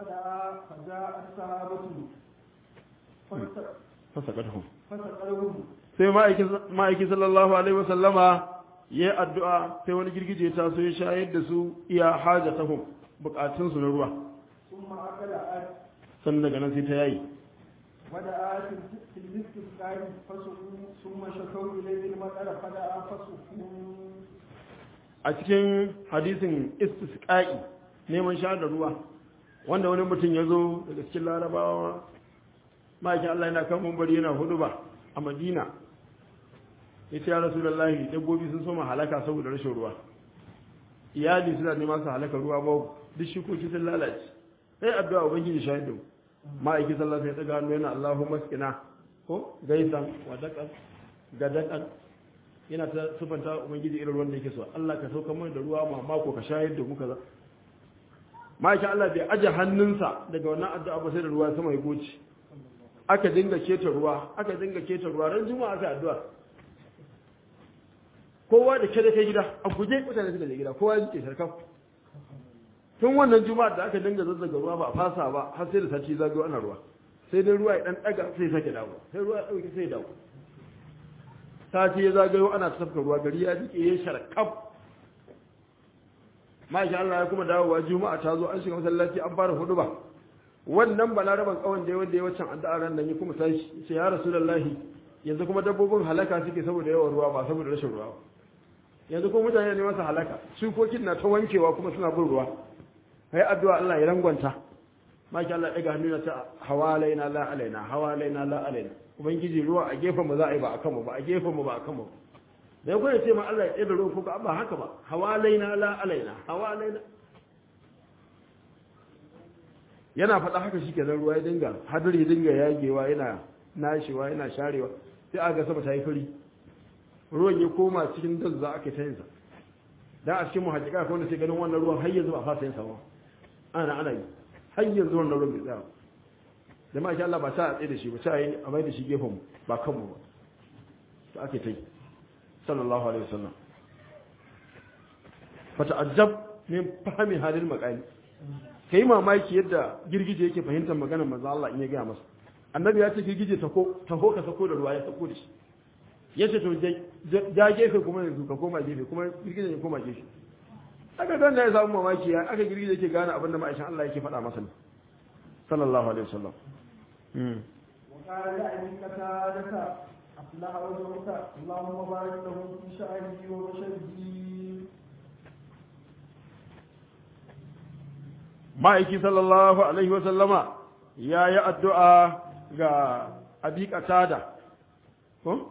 sai ma'aiki sallallahu alaihi wasallama ya yi addu'a sai wani girgije ta so ya shayar da su iya hajjatahum bukatunsu na ruwa sannan daga nan sai ta yayi ودعا في الاستسقاء فسقوا ثم شكوا إليه المطر فدعا فسقوا a cikin hadisin istisqa'i neman sha da ruwa wanda wani mutum ya zo daga cikin larabawa ma'aikin Allah yana kan mumbari yana huduba a Madina ya ce ya Rasulullahi dabbobi sun soma halaka saboda rashin ruwa iyali suna neman su halaka ruwa ba duk shukoki sun lalace sai addu'a ubangiji shahid da mu ma'aiki sallallahu alaihi wasallam ya daga yana Allahumma skina ko gaisan wa daqan gadakan yana ta sufanta ubangiji irin ruwan da yake so Allah ka sauka mana da ruwa ma mako ka shayar da mu kaza ma'aiki Allah bai aje hannunsa daga wannan addu'a ba sai da ruwa sama ya goce aka dinga keta ruwa aka dinga keta ruwa ran juma'a aka addu'a kowa da kada kai gida a guje mutane suka je gida kowa ya jike sarkaf tun wannan juma'a da aka dinga zazzaga ruwa ba a fasa ba har sai da sati zagayo ana ruwa sai dai ruwa ya dan daga sai sake dawo sai ruwa ya dauke sai ya dawo sati ya zagayo ana tafka ruwa gari ya jike ya sharkaf masha Allah ya kuma dawowa juma'a ta zo an shiga masallaci an fara hudu ba wannan balaraban kawan da wanda ya waccan addu'a ran nan ya kuma tashi sai ya rasulullahi yanzu kuma dabbobin halaka suke saboda yawan ruwa ba saboda rashin ruwa ba yanzu kuma mutane ne masa halaka shukokin na ta wankewa kuma suna bin ruwa kai addu'a Allah ya rangwanta maki Allah daga hannu na ta hawalaina la alaina hawalaina la alaina ubangiji ruwa a gefen mu za a yi ba akan mu ba a gefen mu ba akan mu da ya koyi ce ma Allah ya tsaye da ruwan ko ba haka ba hawalaina la alaina hawalaina yana faɗa haka shi kenan ruwa ya dinga hadari dinga yagewa yana nashewa yana sharewa sai aga sama ta yi fari ruwan ya koma cikin dazza aka ta yinsa dan a cikin muhajjika ko wanda sai ganin wannan ruwan har yanzu ba fasa yin sa ba ana ana yi har yanzu wannan ruwan bai tsaya da ma sha Allah ba ta tsaye da shi ba ta yi a mai da shi gefen mu ba kanmu ba to ake ta yi sallallahu alaihi wasallam fa ta'ajjab min fahmi halil maqami kai mamaki yadda girgije yake fahimtar maganar manzo Allah in ya ga masa annabi ya ce girgije ta ko ta ko ka sako da ruwa ya sako da shi yace to ja gefe kuma yanzu ka koma gefe kuma girgije ya koma gefe aka dan da ya samu mamaki ya aka girgije yake gane abin da ma'aishan Allah yake faɗa masa sallallahu alaihi wasallam mm wa qala ya ayyuka daka aflaha wa zawka Allahumma barik lahu fi sha'rihi wa basharihi ma'aiki sallallahu alaihi wasallama ya yi addu'a ga abi qatada ko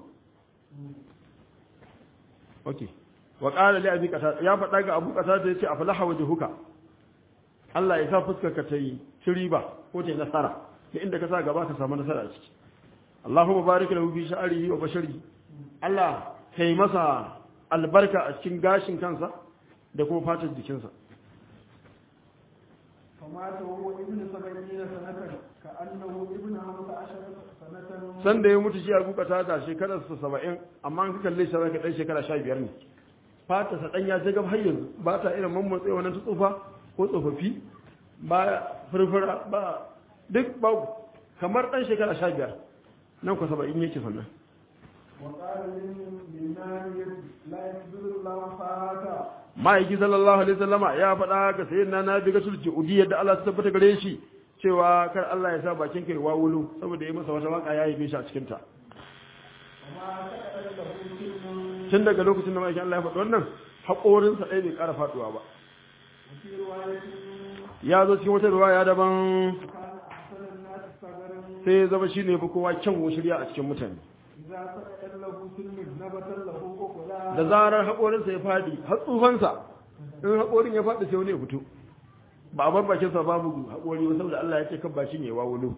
okay wa qala li abi qatada ya faɗa ga abu qatada yace aflaha wajhuka Allah ya sa fuskarka ta yi riba ko ta nasara da inda ka sa gaba ka samu nasara a ciki Allahumma barik lahu fi sha'rihi wa basharihi Allah kai masa albarka a cikin gashin kansa da kuma fatar jikinsa san da ya mutu shi a bukata da shekarar sa saba'in amma an kalle shi ranka dan shekara sha biyar ne fata sa dan ya je gab har yanzu ba ta irin mammotsi wannan ta tsufa ko tsofaffi ba furfura ba duk babu kamar dan shekara sha biyar nan ko saba'in yake sannan ma'aiki sallallahu alaihi wasallama ya faɗa ga sayyidina na bi gasul juudi yadda Allah ta tabbata gare shi cewa kar Allah ya sa bakin kai wawulu saboda yayi masa wata waka yayi bishi a cikin ta tun daga lokacin da ma'aikin Allah ya faɗa wannan haƙorin sa ɗaya bai ƙara faduwa ba ya zo cikin wata ruwaya daban sai ya zama shine fa kowa kyan shirya a cikin mutane da zarar haƙorinsa ya faɗi har tsufansa in haƙorin ya faɗi sai wani ya fito ba a bar bakinsa babu haƙori ba saboda Allah ya ce kan bashi ne wawulu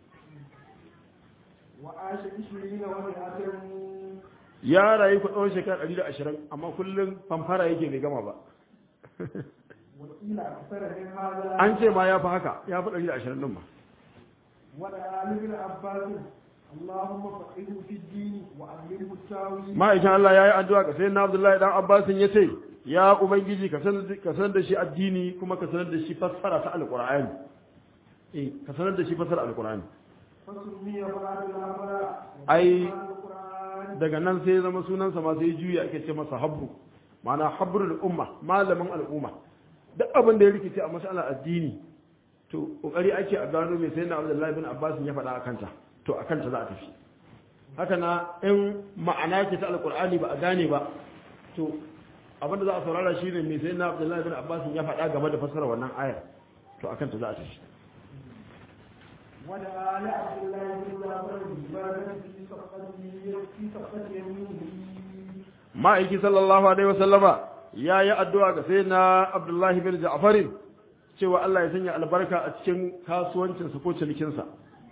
ya rayu ku tsawon shekara ɗari da ashirin amma kullum famfara yake bai gama ba an ce ma ya fi haka ya fi ɗari da ashirin ɗin ma ma'aikin Allah ya yi addu'a ga sayyidina Abdullahi dan Abbasin ya ce ya ubangiji ka sanar da shi addini kuma ka sanar da shi fassara ta alqur'ani eh ka sanar da shi fassara alqur'ani ai daga nan sai zama sunansa ma sai juya ake ce masa habru ma'ana habrul umma malamin al'umma duk abin da ya rikice a masalar addini to kokari ake a gano mai sayyidina Abdullahi bin Abbasin ya faɗa akan ta to a kanta za a tafi haka na in ma'ana ce ta alkur'ani ba a gane ba to abinda za a saurara shi ne mai sai na abdullahi bin abbas ya faɗa game da fassara wannan ayar to a kanta za a tafi ma'aiki sallallahu alaihi wasallama ya yi addu'a ga sai na abdullahi bin ja'farin cewa Allah ya sanya albarka a cikin kasuwancinsa ko cinikinsa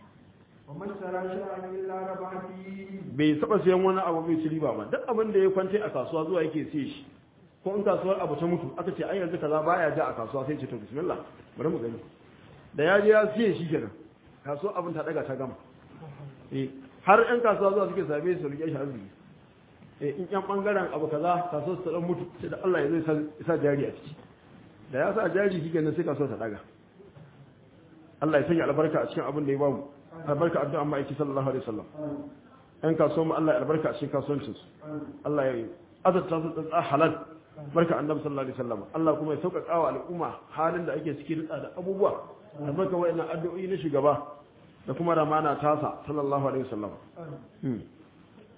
bai saba siyan wani abu mai riba ba duk abin da ya kwante a kasuwa zuwa yake siye shi ko in kasuwar abu ta mutu aka ce ai yanzu kaza baya ja a kasuwa sai ce to bismillah bari mu gani da ya je ya siye shi kenan kasuwar abin ta daga ta gama eh har ɗan kasuwa zuwa suke same su rike shi arziki eh in ƴan bangaren abu kaza kasuwar su dan mutu sai da Allah ya zai sa jari a ciki da ya sa jari shi kenan sai kasuwar ta daga Allah ya sanya albarka a cikin abin da ya bamu albarka addu'a amma yake sallallahu alaihi wasallam ɗan kasuwa mu Allah ya albarka a cikin kasuwancin su Allah ya azurta su da halal barka annabi sallallahu alaihi wasallam Allah kuma ya sauƙaƙa wa al'umma halin da ake ciki da abubuwa albarka wayannan addu'o'i na shugaba da kuma ramana tasa sallallahu alaihi wasallam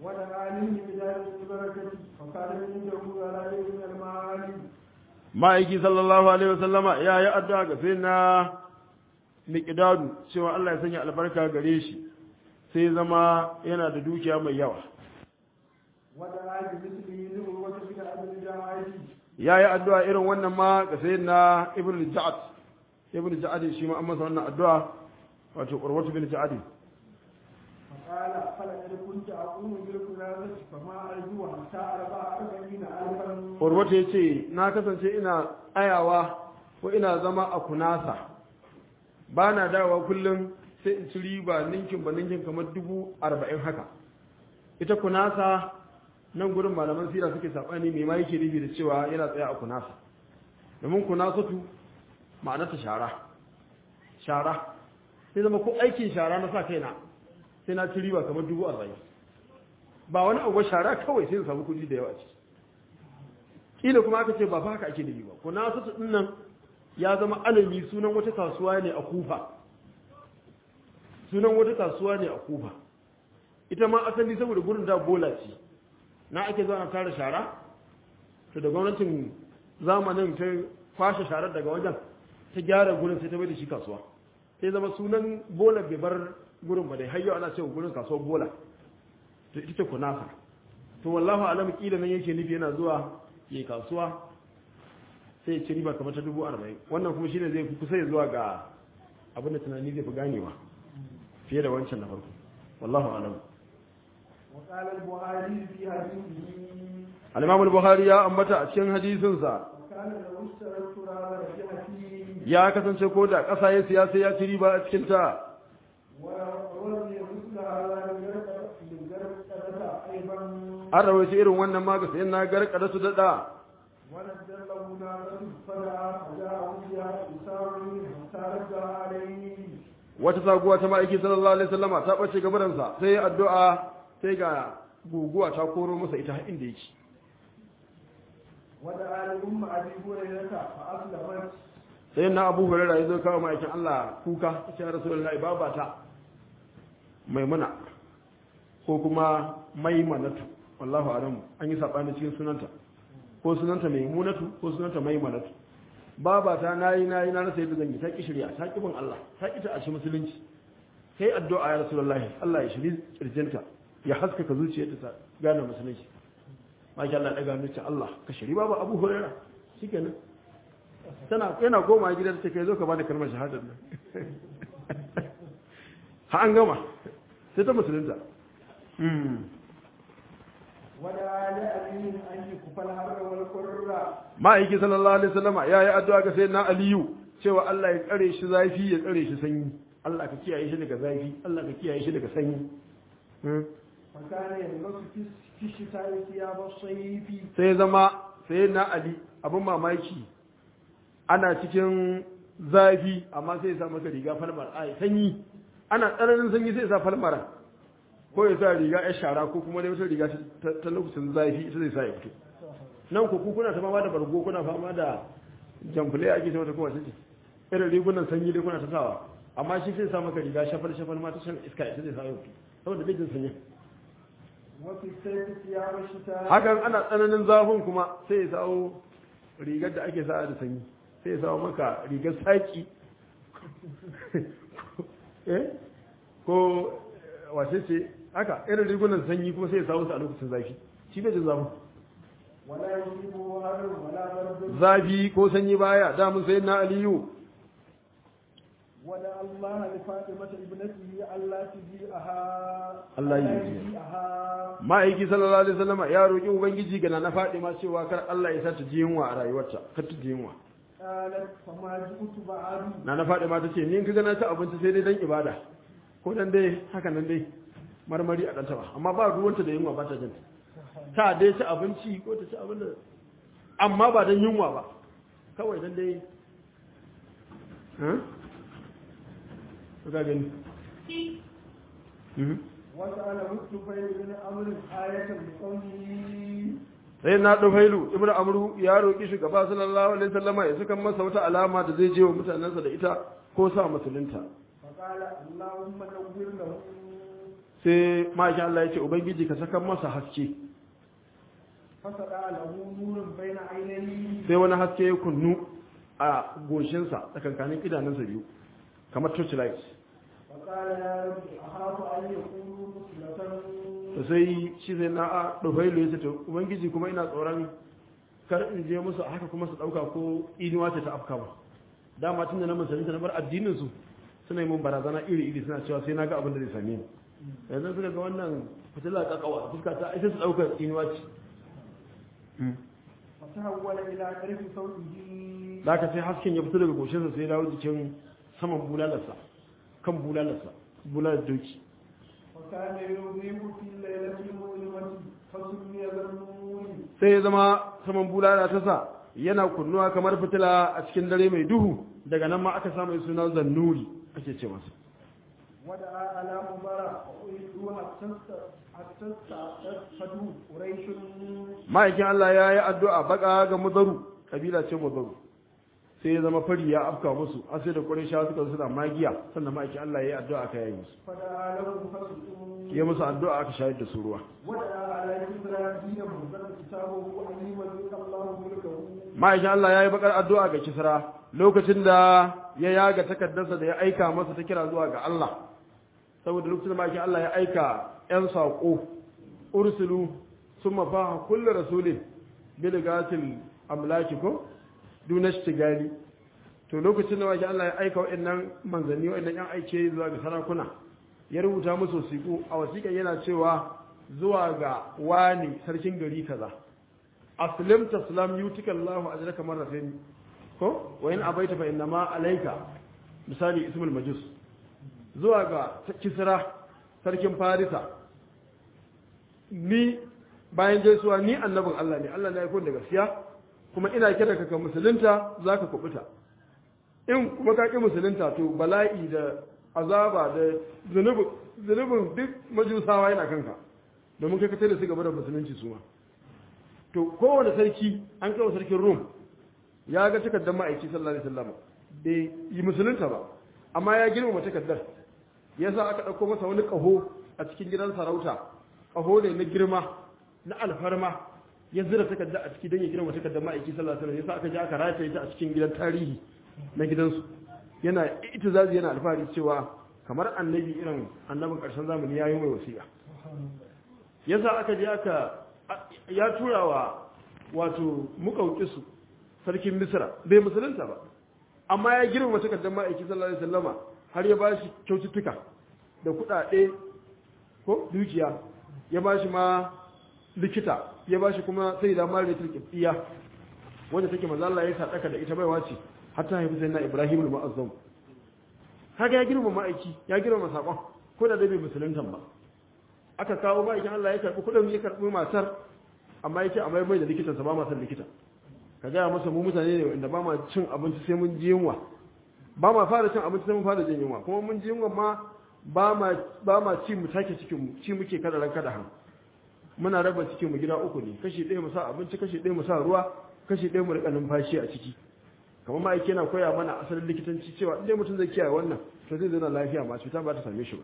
ودعا للمقداد بالبركة فقال عنده على يد من المال. ma'aiki sallallahu alaihi wasallama ya yi addu'a ga sai na miqdadu cewa Allah ya sanya albarka gare shi sai zama yana da dukiya mai yawa. ودعا بمثله لعروة بن أبي الجعد. ya yi addu'a irin wannan ma ga sai na ibn ja'ad ibn ja'ad shi ma an masa wannan addu'a wato urwatu bin ja'ad. فقال فلقد كنت أقوم بالكنازة فما أرجو حتى أربع أربعين ألفا. urwatu ya ce na kasance ina ayawa ko ina zama a kunasa ba na dawowa kullum sai in ci riba ninkin ba ninkin kamar dubu arba'in haka. ita kunasa nan gurin malaman sira suke saɓani mai ma yake nufi da cewa yana tsaya a kunasa domin kunasatu ma'anarta shara shara sai zama ko aikin shara na sa kaina sai na ci riba kamar dubu arba'in ba wani abu shara kawai sai in samu kuɗi da yawa ce kila kuma aka ce ba fa haka ake da ba kunasatu din nan ya zama alami sunan wata kasuwa ne a kufa sunan wata kasuwa ne a kufa ita ma asali saboda gurin da bola ce na ake zuwa na tara shara to da gwamnatin zamanin ta kwashe sharar daga wajen ta gyara gurin sai ta bai da shi kasuwa sai zama sunan bola bai bar gurin ba dai har yau ana cewa gurin kasuwar bola to ita ce kunasa to wallahu alam kila nan yake nufi yana zuwa yi kasuwa sai ya ci riba kamar ta dubu arba'in wannan kuma shine zai fi kusa ya zuwa ga abin da tunani zai fi ganewa fiye da wancan na farko wallahu alam. وقال البخاري في حديثه. الإمام البخاري يا أمتا أتشن حديثنسا. وكان لو اشترى التراب رجعتي. يا كسن شكودا قصايا سياسة يا تريبا أتشنتا. ورضي مثل هذا للغرب أدتا أيضا. أروي سير وانا ما قصينا غرق أدتا دتا. ونزل له نارا فدعا فجاءه بها إسار حتى رجع عليه. wata saguwa ta ma'aiki sallallahu alaihi wasallama ta bace gabaransa sai addu'a sai ga guguwa ta koro masa ita har inda yake. wada ali umma abi hurairah fa aslamat. sai na Abu Hurairah ya zo kawo ma'aikin Allah kuka ya Rasulullahi babata Maimuna ko kuma Maimanatu wallahu a'lam an yi sabani cikin sunanta ko sunanta Maimunatu ko sunanta Maimanatu. babata nayi nayi na rasa yadda zan yi ta ki shirya ta ki bin Allah ta ki ta ashi musulunci kai addu'a ya Rasulullahi Allah ya shiri kirjinta ya haskaka zuciyarta ta gane musulunci. Masha Allah daga nuce Allah ka shiri babu Abu Hurairah shikenan tana yana goma gidan ta kai zo ka bada kalmar shahadar nan ha an gama sai ta musulunta. wada ali amin an yi kufal harra wal qurra. ma'aiki sallallahu alaihi wasallam ya yi addu'a ga sayyidina Aliyu cewa Allah ya tsare shi zafi ya tsare shi sanyi. Allah ka kiyaye shi daga zafi Allah ka kiyaye shi daga sanyi. fakana yanzu fi shita'i thiyaba sayfi. sai zama sayyidina Ali abin mamaki ana cikin zafi amma sai ya sa maka riga falmar ai sanyi ana tsananin sanyi sai ya sa falmara ko ya sa riga ya shara ko kuma dai wata riga ta lokacin zafi ita zai sa ya fito. nan ku kuna ta fama da bargo kuna fama da jamfule ake ce wata kowace ce irin rigunan sanyi dai kuna ta sawa amma shi sai sa maka riga shafal shafal ma ta shan iska ita zai sa ya fito saboda bai jin sanyi. hakan ana tsananin zafin kuma sai ya sawo rigar da ake sa'a da sanyi sai ya sawo maka rigar saki ko wace ce haka irin rigunan sanyi kuma sai ya sawo su a lokacin zafi shi bai jin zafin. zafi ko sanyi baya damun sai na Aliyu. ولا الله لفاطمة ابنته ألا تجيئها الله يجيئها ما يجي صلى الله عليه وسلم يا روجي ubangiji ga na Fatima cewa kar Allah ya sa ta ji yunwa a rayuwarta kar ta ji yunwa. qalat fama ji'tu ba'adu. na na Fatima tace ni in kaga na ci abinci sai dai dan ibada ko dan dai haka nan dai marmari a danta ba amma ba ruwanta da yunwa ba ta jin ta dai ci abinci ko ta ci abin da amma ba dan yunwa ba kawai dan dai ka gani. وسأل مصطفى بن عمرو آية بقوله. sai na Dufailu ibnu Amru ya roki shugaba sallallahu alaihi wasallam ya saka masa wata alama da zai je wa mutanansa da ita ko sa musulunta. فقال اللهم نور له. sai ma'aikin Allah ya ce ubangiji ka saka masa haske فسدى له نور بين عينيه sai wani haske ya kunnu a goshinsa tsakankanin idanunsa biyu kamar torchlight فقال يا رب أخاف أن يكونوا مثلة to sai shi sai na dufailu ya ce to ubangiji kuma ina tsoron kar in je musu haka kuma su dauka ko inuwa ce ta afka ba dama tun da na musulunta na bar addinin su suna yi mun barazana iri iri suna cewa sai na ga abin da zai same ni yanzu suka ga wannan fitila kakawa fuska ta ita su dauka inuwa ce فتحول إلى طرف صوته da aka sai hasken ya fito daga goshinsa sai ya dawo jikin saman bulalarsa kan bulalarsa bulalar doki وكان يضيء في الليلة المظلمة فسمي ذنون sai ya zama saman bulala ta sa yana kunnuwa kamar fitila a cikin dare mai duhu daga nan ma aka samu suna zannuri ake ce masa ودعا على مبارك وأريدوا حتى استعدوا قريش ma'aikin Allah ya yi addu'a baka ga mudaru kabila ce mudaru sai ya zama fari ya afka musu a sai da ƙurayshawa suka suna magiya sannan ma'aikin Allah ya yi addu'a aka yi musu فدعا لهم فسقوا ya musu addu'a aka shayar da su ruwa ودعا على كسرى دين مزل كتابه أن يمزق الله ملكه ma'aikin Allah ya yi bakar addu'a ga Kisra lokacin da ya yaga takaddarsa da ya aika masa ta kira zuwa ga Allah saboda lokacin da ma'aikin Allah ya aika ‘yan saƙo ursulu sun mafaha kulle rasulin biligatil amlaki ko dunash tigali to lokacin da ma'aikin Allah ya aika waɗannan manzanni waɗannan ‘yan aike zuwa ga sarakuna ya rubuta musu wasiƙu a wasiƙan yana cewa zuwa ga wani sarkin gari kaza aslim taslam yutika Allahu ajraka marratayn ko wa in abaita fa innama alayka misali ismul majus zuwa ga kisra sarkin farisa ni bayan gaisuwa ni annabin Allah ne Allah ne ya da gaskiya kuma ina kira ka ka musulunta zaka kubuta in kuma ka ki musulunta to bala'i da azaba da zunubin zunubin duk majusawa yana kanka domin kai ka tare su gaba da musulunci su ma to kowane sarki an kawo sarkin rum ya ga takardar ma'aiki sallallahu alaihi wasallam bai yi musulunta ba amma ya girmama takardar yasa aka dauko masa wani kaho a cikin gidan sarauta kaho ne na girma na alfarma ya zira takardar a ciki don ya girmama takardar ma'aiki sallallahu alaihi wasallam yasa aka je aka rataye ta a cikin gidan tarihi na gidansu yana itizazi yana alfahari cewa kamar annabi irin annabin karshen zamani ya yi mai wasiƙa yasa aka je aka ya tura wa wato mukaukisu sarkin misra bai musulunta ba amma ya girma takardar ma'aiki sallallahu alaihi wasallama har ya bashi kyaututtuka da kuɗaɗe ko dukiya ya bashi ma likita ya bashi kuma sai da mare turkiya wanda take manzo Allah ya sadaka da ita baiwa ce har ta haifi sayyidina Ibrahim al-Mu'azzam kaga ya girma ma'aiki ya girma sakon ko da dai bai musulunta ba aka kawo ma'aikin Allah ya karbi kudin ya karbi matar amma yake a mai mai da likitan sa ba ma san likita ka ga masa mu mutane ne wanda ba ma cin abinci sai mun ji yunwa ba ma fara cin abinci sai mun fara jin yunwa kuma mun ji yunwa ma ba ma ba ma ci mu take cikin mu ci muke kada ranka da han muna raba cikin mu gida uku ne kashi ɗaya mu sa abinci kashi ɗaya mu sa ruwa kashi ɗaya mu rika numfashi a ciki kamar ma'aiki yana koya mana asalin likitanci cewa inda mutum zai kiyaye wannan to zai zauna lafiya ma cuta ba ta same shi ba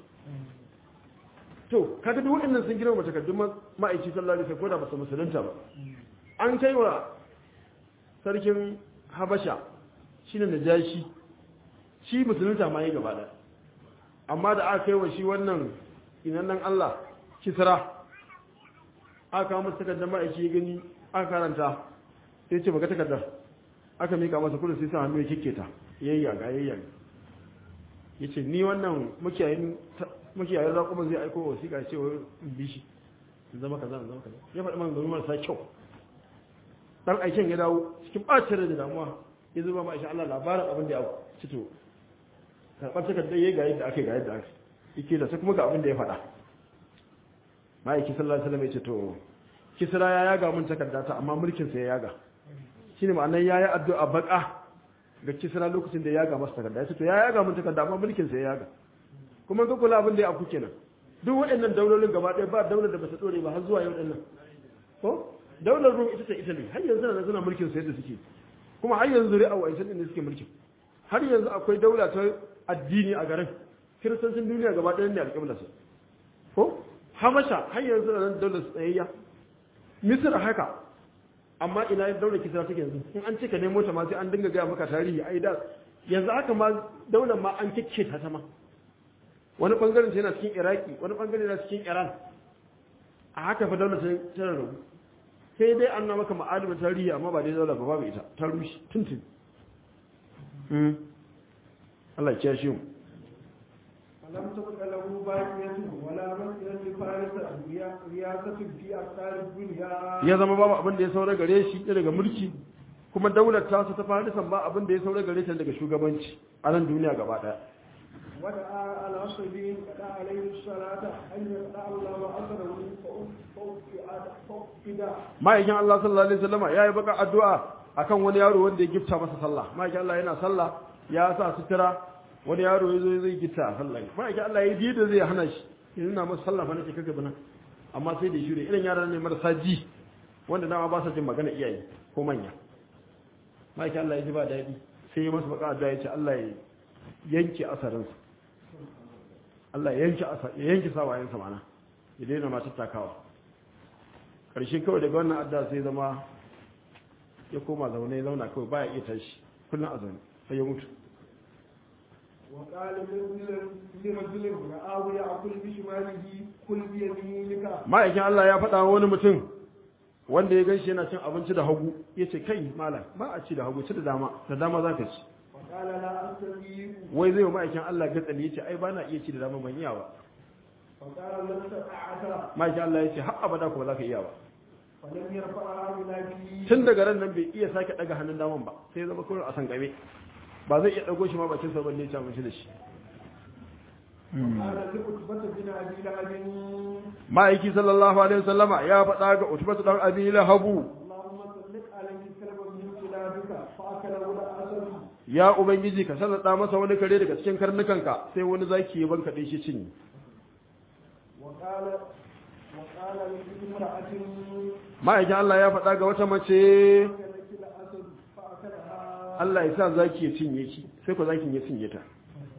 to kaga duk waɗannan sun girma takardun ma'aiki sallallahu alaihi wasallam ko da ba su musulunta ba an kai wa sarkin habasha shine najashi shi musulunta ma yi gaba da amma da aka kai wa shi wannan inannan Allah kisra aka kawo masa takardar ma'aiki ya gani aka karanta sai ce baka takardar aka mika masa kudin sai sa hannu ya kikke ta yayyaga yayyaga yace ni wannan mukiyayin mukiyayin raƙuman zai aiko wasiƙa cewa in bi shi in zama kaza in zama kaza ya faɗi man gari marasa kyau dan aikin ya dawo cikin ɓacin da damuwa ya zuba ma insha Allah labarin abin da ya ci to karɓar takardar yayi ga yadda aka ga yadda aka yake da sai kuma ga abin da ya faɗa ma'aiki sallallahu alaihi wasallam ya ce to kisra ya yaga mun takarda ta amma mulkin sa ya yaga shine ma'anar yayi addu'a baka ga kisra lokacin da ya yaga masa takarda ya ce to ya yaga mun takarda amma mulkin sa ya yaga kuma ga kula abin da ya afku kenan duk waɗannan daulolin gaba ɗaya ba daular da ba ta dore ba har zuwa yau dinnan ko daular rum ita ce Italy har yanzu na suna mulkin sa yadda suke kuma har yanzu ri'a wa ne suke mulkin har yanzu akwai daula ta addini a garin kiristancin duniya gaba ɗaya ne alƙibla su ko habasha har yanzu da nan daular tsayayya misra haka amma ina daular kisra take yanzu in an ce ka nemo ta ma sai an dinga gaya maka tarihi ai da yanzu haka ma daular ma an kike ta ta ma wani bangaren yana cikin iraki wani bangaren yana cikin iran a haka fa daular ta tana rabu sai dai an na maka ma'alimin tarihi amma ba dai daular ba babu ita ta rushe tuntun Allah ya kiyaye mu فلم تبق له باقية ولا مسجد لفارس رياسة في أقطار الدنيا ya zama babu abin da ya saura gare shi daga mulki kuma daular ta ta farisan ba abin da ya saura gare ta daga shugabanci a nan duniya gaba daya ودعا على صبي قضى عليه الصلاة أن يقطع الله أثره فأفقد ma'aikin Allah sallallahu alaihi wasallam ya yi baka addu'a akan wani yaro wanda ya gifta masa sallah ma'aikin Allah yana sallah ya sa sutura wani yaro ya zo zai gita sallah ma'aikin Allah ya yi da zai hana shi ina masa sallah fa nake kaga bana amma sai da shure irin yaran ne marasa ji wanda dama ba sa jin magana iyaye ko manya ma'aikin Allah ya ji ba daɗi sai ya masa baka addu'a ya ce Allah ya yanke asarinsa Allah ya yanke asa ya yanke sawayensa mana ya daina ma tattakawa karshe kawai daga wannan addu'a sai zama ya koma zaune zauna kawai baya iya tashi kullum a zaune sai ya mutu وقال لرجل رآه يأكل بشماله كل بيمينك ma'aikin Allah ya faɗa wa wani mutum wanda ya ganshi yana cin abinci da hagu yace kai malam ba a ci da hagu ci da dama da dama zaka ci وقال لا أستطيع wai zai wa ma'aikin Allah gatsali yace ai bana iya ci da dama ban iya ba وقال لن تستطيع ma'aikin Allah yace har abada ko ba za ka iya ba فلم يرفعها إلى فيه tun daga ran nan bai iya sake daga hannun daman ba sai ya zama kawai a san game ba zai iya dago shi ma bakin sa balle ya ci abinci da shi قال لعتبة بن أبي لهب ma'aiki sallallahu alaihi wasallama ya faɗa ga utbatu dan abi lahabu اللهم سلط عليه كلبا من كلابك فأكله الأسد ya ubangiji ka sallada masa wani kare daga cikin karnukanka sai wani zaki ya banka dai shi cinye وقال وقال لامرأة ma'aikin Allah ya faɗa ga wata mace أكلك الأسد فأكلها Allah ya sa zaki ya cinye ki sai ko zakin ya cinye ta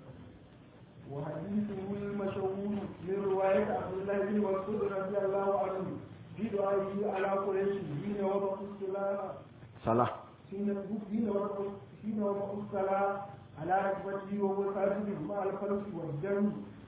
وحديثه المشهور من رواية عبد الله بن مسعود رضي الله عنه في دعائه على قريش حين وضعوا الصلاة sala حين حين وضعوا حين وضعوا الصلاة على ركبته وهو ساجد مع الفرس والدم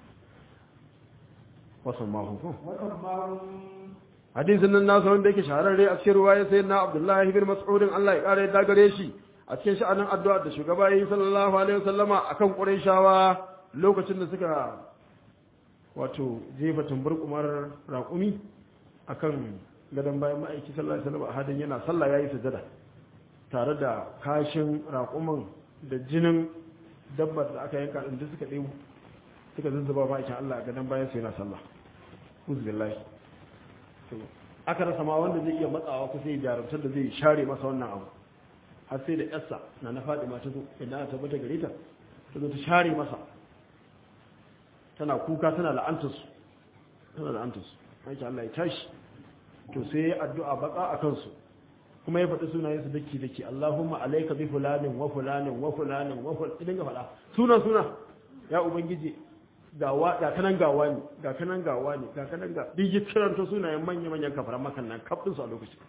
wasan mahu ko وسماهم hadisin nan nasa wanda yake shahararre a cikin ruwaya sai na Abdullah ibn Mas'ud Allah ya kare da gare shi a cikin sha'anin addu'a da shugaba yi sallallahu alaihi wasallama akan Qurayshawa lokacin da suka wato jefa tumburkumar raƙumi akan gadon bayan ma'aiki sallallahu alaihi wasallam a hadin yana sallah yayi sujada tare da kashin raƙuman da jinin dabbar da aka yanka din da suka dewu suka zuzzuba ma'aikin Allah a gadon bayan sai yana sallah uzbillahi to aka rasa ma wanda zai iya matsawa ko sai jarumtar da zai share masa wannan abu har sai da yarsa na na Fadima ta zo idan ta tabbata gare ta ta zo ta share masa tana kuka tana la'antarsu tana la'antarsu aiki Allah ya tashi to sai ya addu'a baka a kansu kuma ya faɗi sunayensu daki daki Allahumma alayka bi fulanin wa fulanin wa fulanin wa fulanin idan ga faɗa suna suna ya ubangiji gawa ga kanan gawa ne ga kanan gawa ne ga kanan ga duk kiranto sunayen manya manyan kafaran makan nan kafin su a lokacin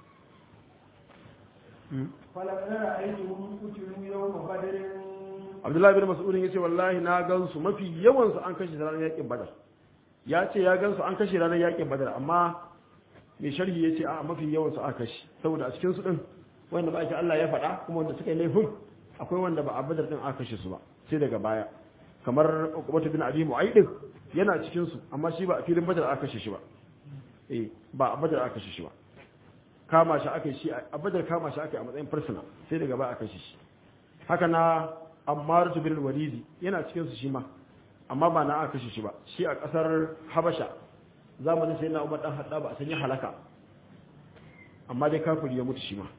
فلقد رأيتهم قتلوا يوم بدر Abdullahi bin Mas'ud yace wallahi na gansu mafi yawan su an kashe ranar yakin Badar ya ce ya gansu an kashe ranar yakin Badar amma mai sharhi yace a mafi yawan su aka kashe saboda a cikin su din wanda ba ake Allah ya faɗa kuma wanda suka yi laifin akwai wanda ba a Badar din aka kashe su ba sai daga baya kamar Uqbah bin Abi Mu'ayd yana cikin su amma shi ba a filin Badar aka kashe shi ba eh ba a Badar aka kashe shi ba kama shi aka yi shi a Badar kama shi aka yi a matsayin fursuna sai daga baya aka kashe shi haka na Ammar bin Walidi yana cikin su shi ma amma ba na aka kashe shi ba shi a kasar Habasha zamanin sai na Umar dan Hadda ba a sanya halaka amma dai kafiri ya mutu shi ma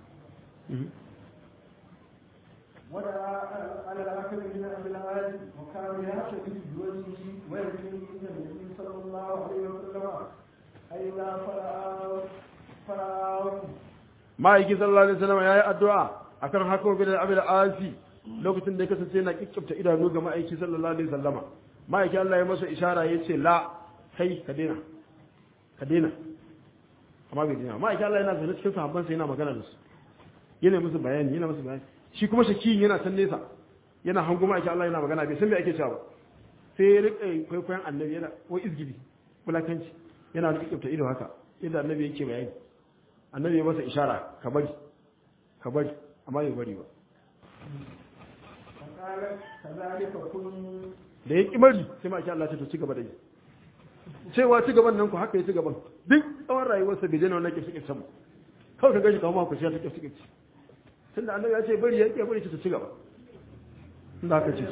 ودعا على الأكل من أبي العالي وكان يعتقد بوجهه ويبني إلى النبي صلى الله عليه وسلم أي لا فرعاه فرعاه ما يجي صلى الله عليه وسلم يا الدعاء akan haka bin Abi al-Asi lokacin da ya kasance yana kikkafta idanu ga ma'aiki sallallahu alaihi wasallama ma'aiki Allah ya masa ishara yace la kai ka daina ka daina amma bai daina amma Allah yana zaune cikin sahabban sa yana magana da su yana musu bayani yana musu bayani shi kuma shakiyin yana can nesa yana hango ma Allah yana magana bai san me ake cewa ba sai ya rika kwaikwayon annabi yana ko izgili bulakanci yana da kifta ido haka yadda annabi yake bayani annabi ya masa ishara ka bari ka bari amma bai bari ba da ya kimari sai ma Allah ta to ci gaba da yi cewa ci gaban nan ku haka ya ci gaban duk tsawon rayuwarsa bai jana wannan kifta kifta kawai ka gashi kawo ma ku shi ta kifta kifta tunda annabi ya ce bari ya ke bari ta ci gaba da aka ce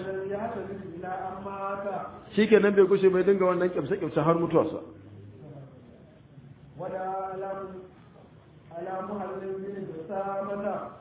shi ke nan bai kushe bai dinga wannan kyamsa-kyamsa har mutuwarsa wada alamu halin yin da sa mata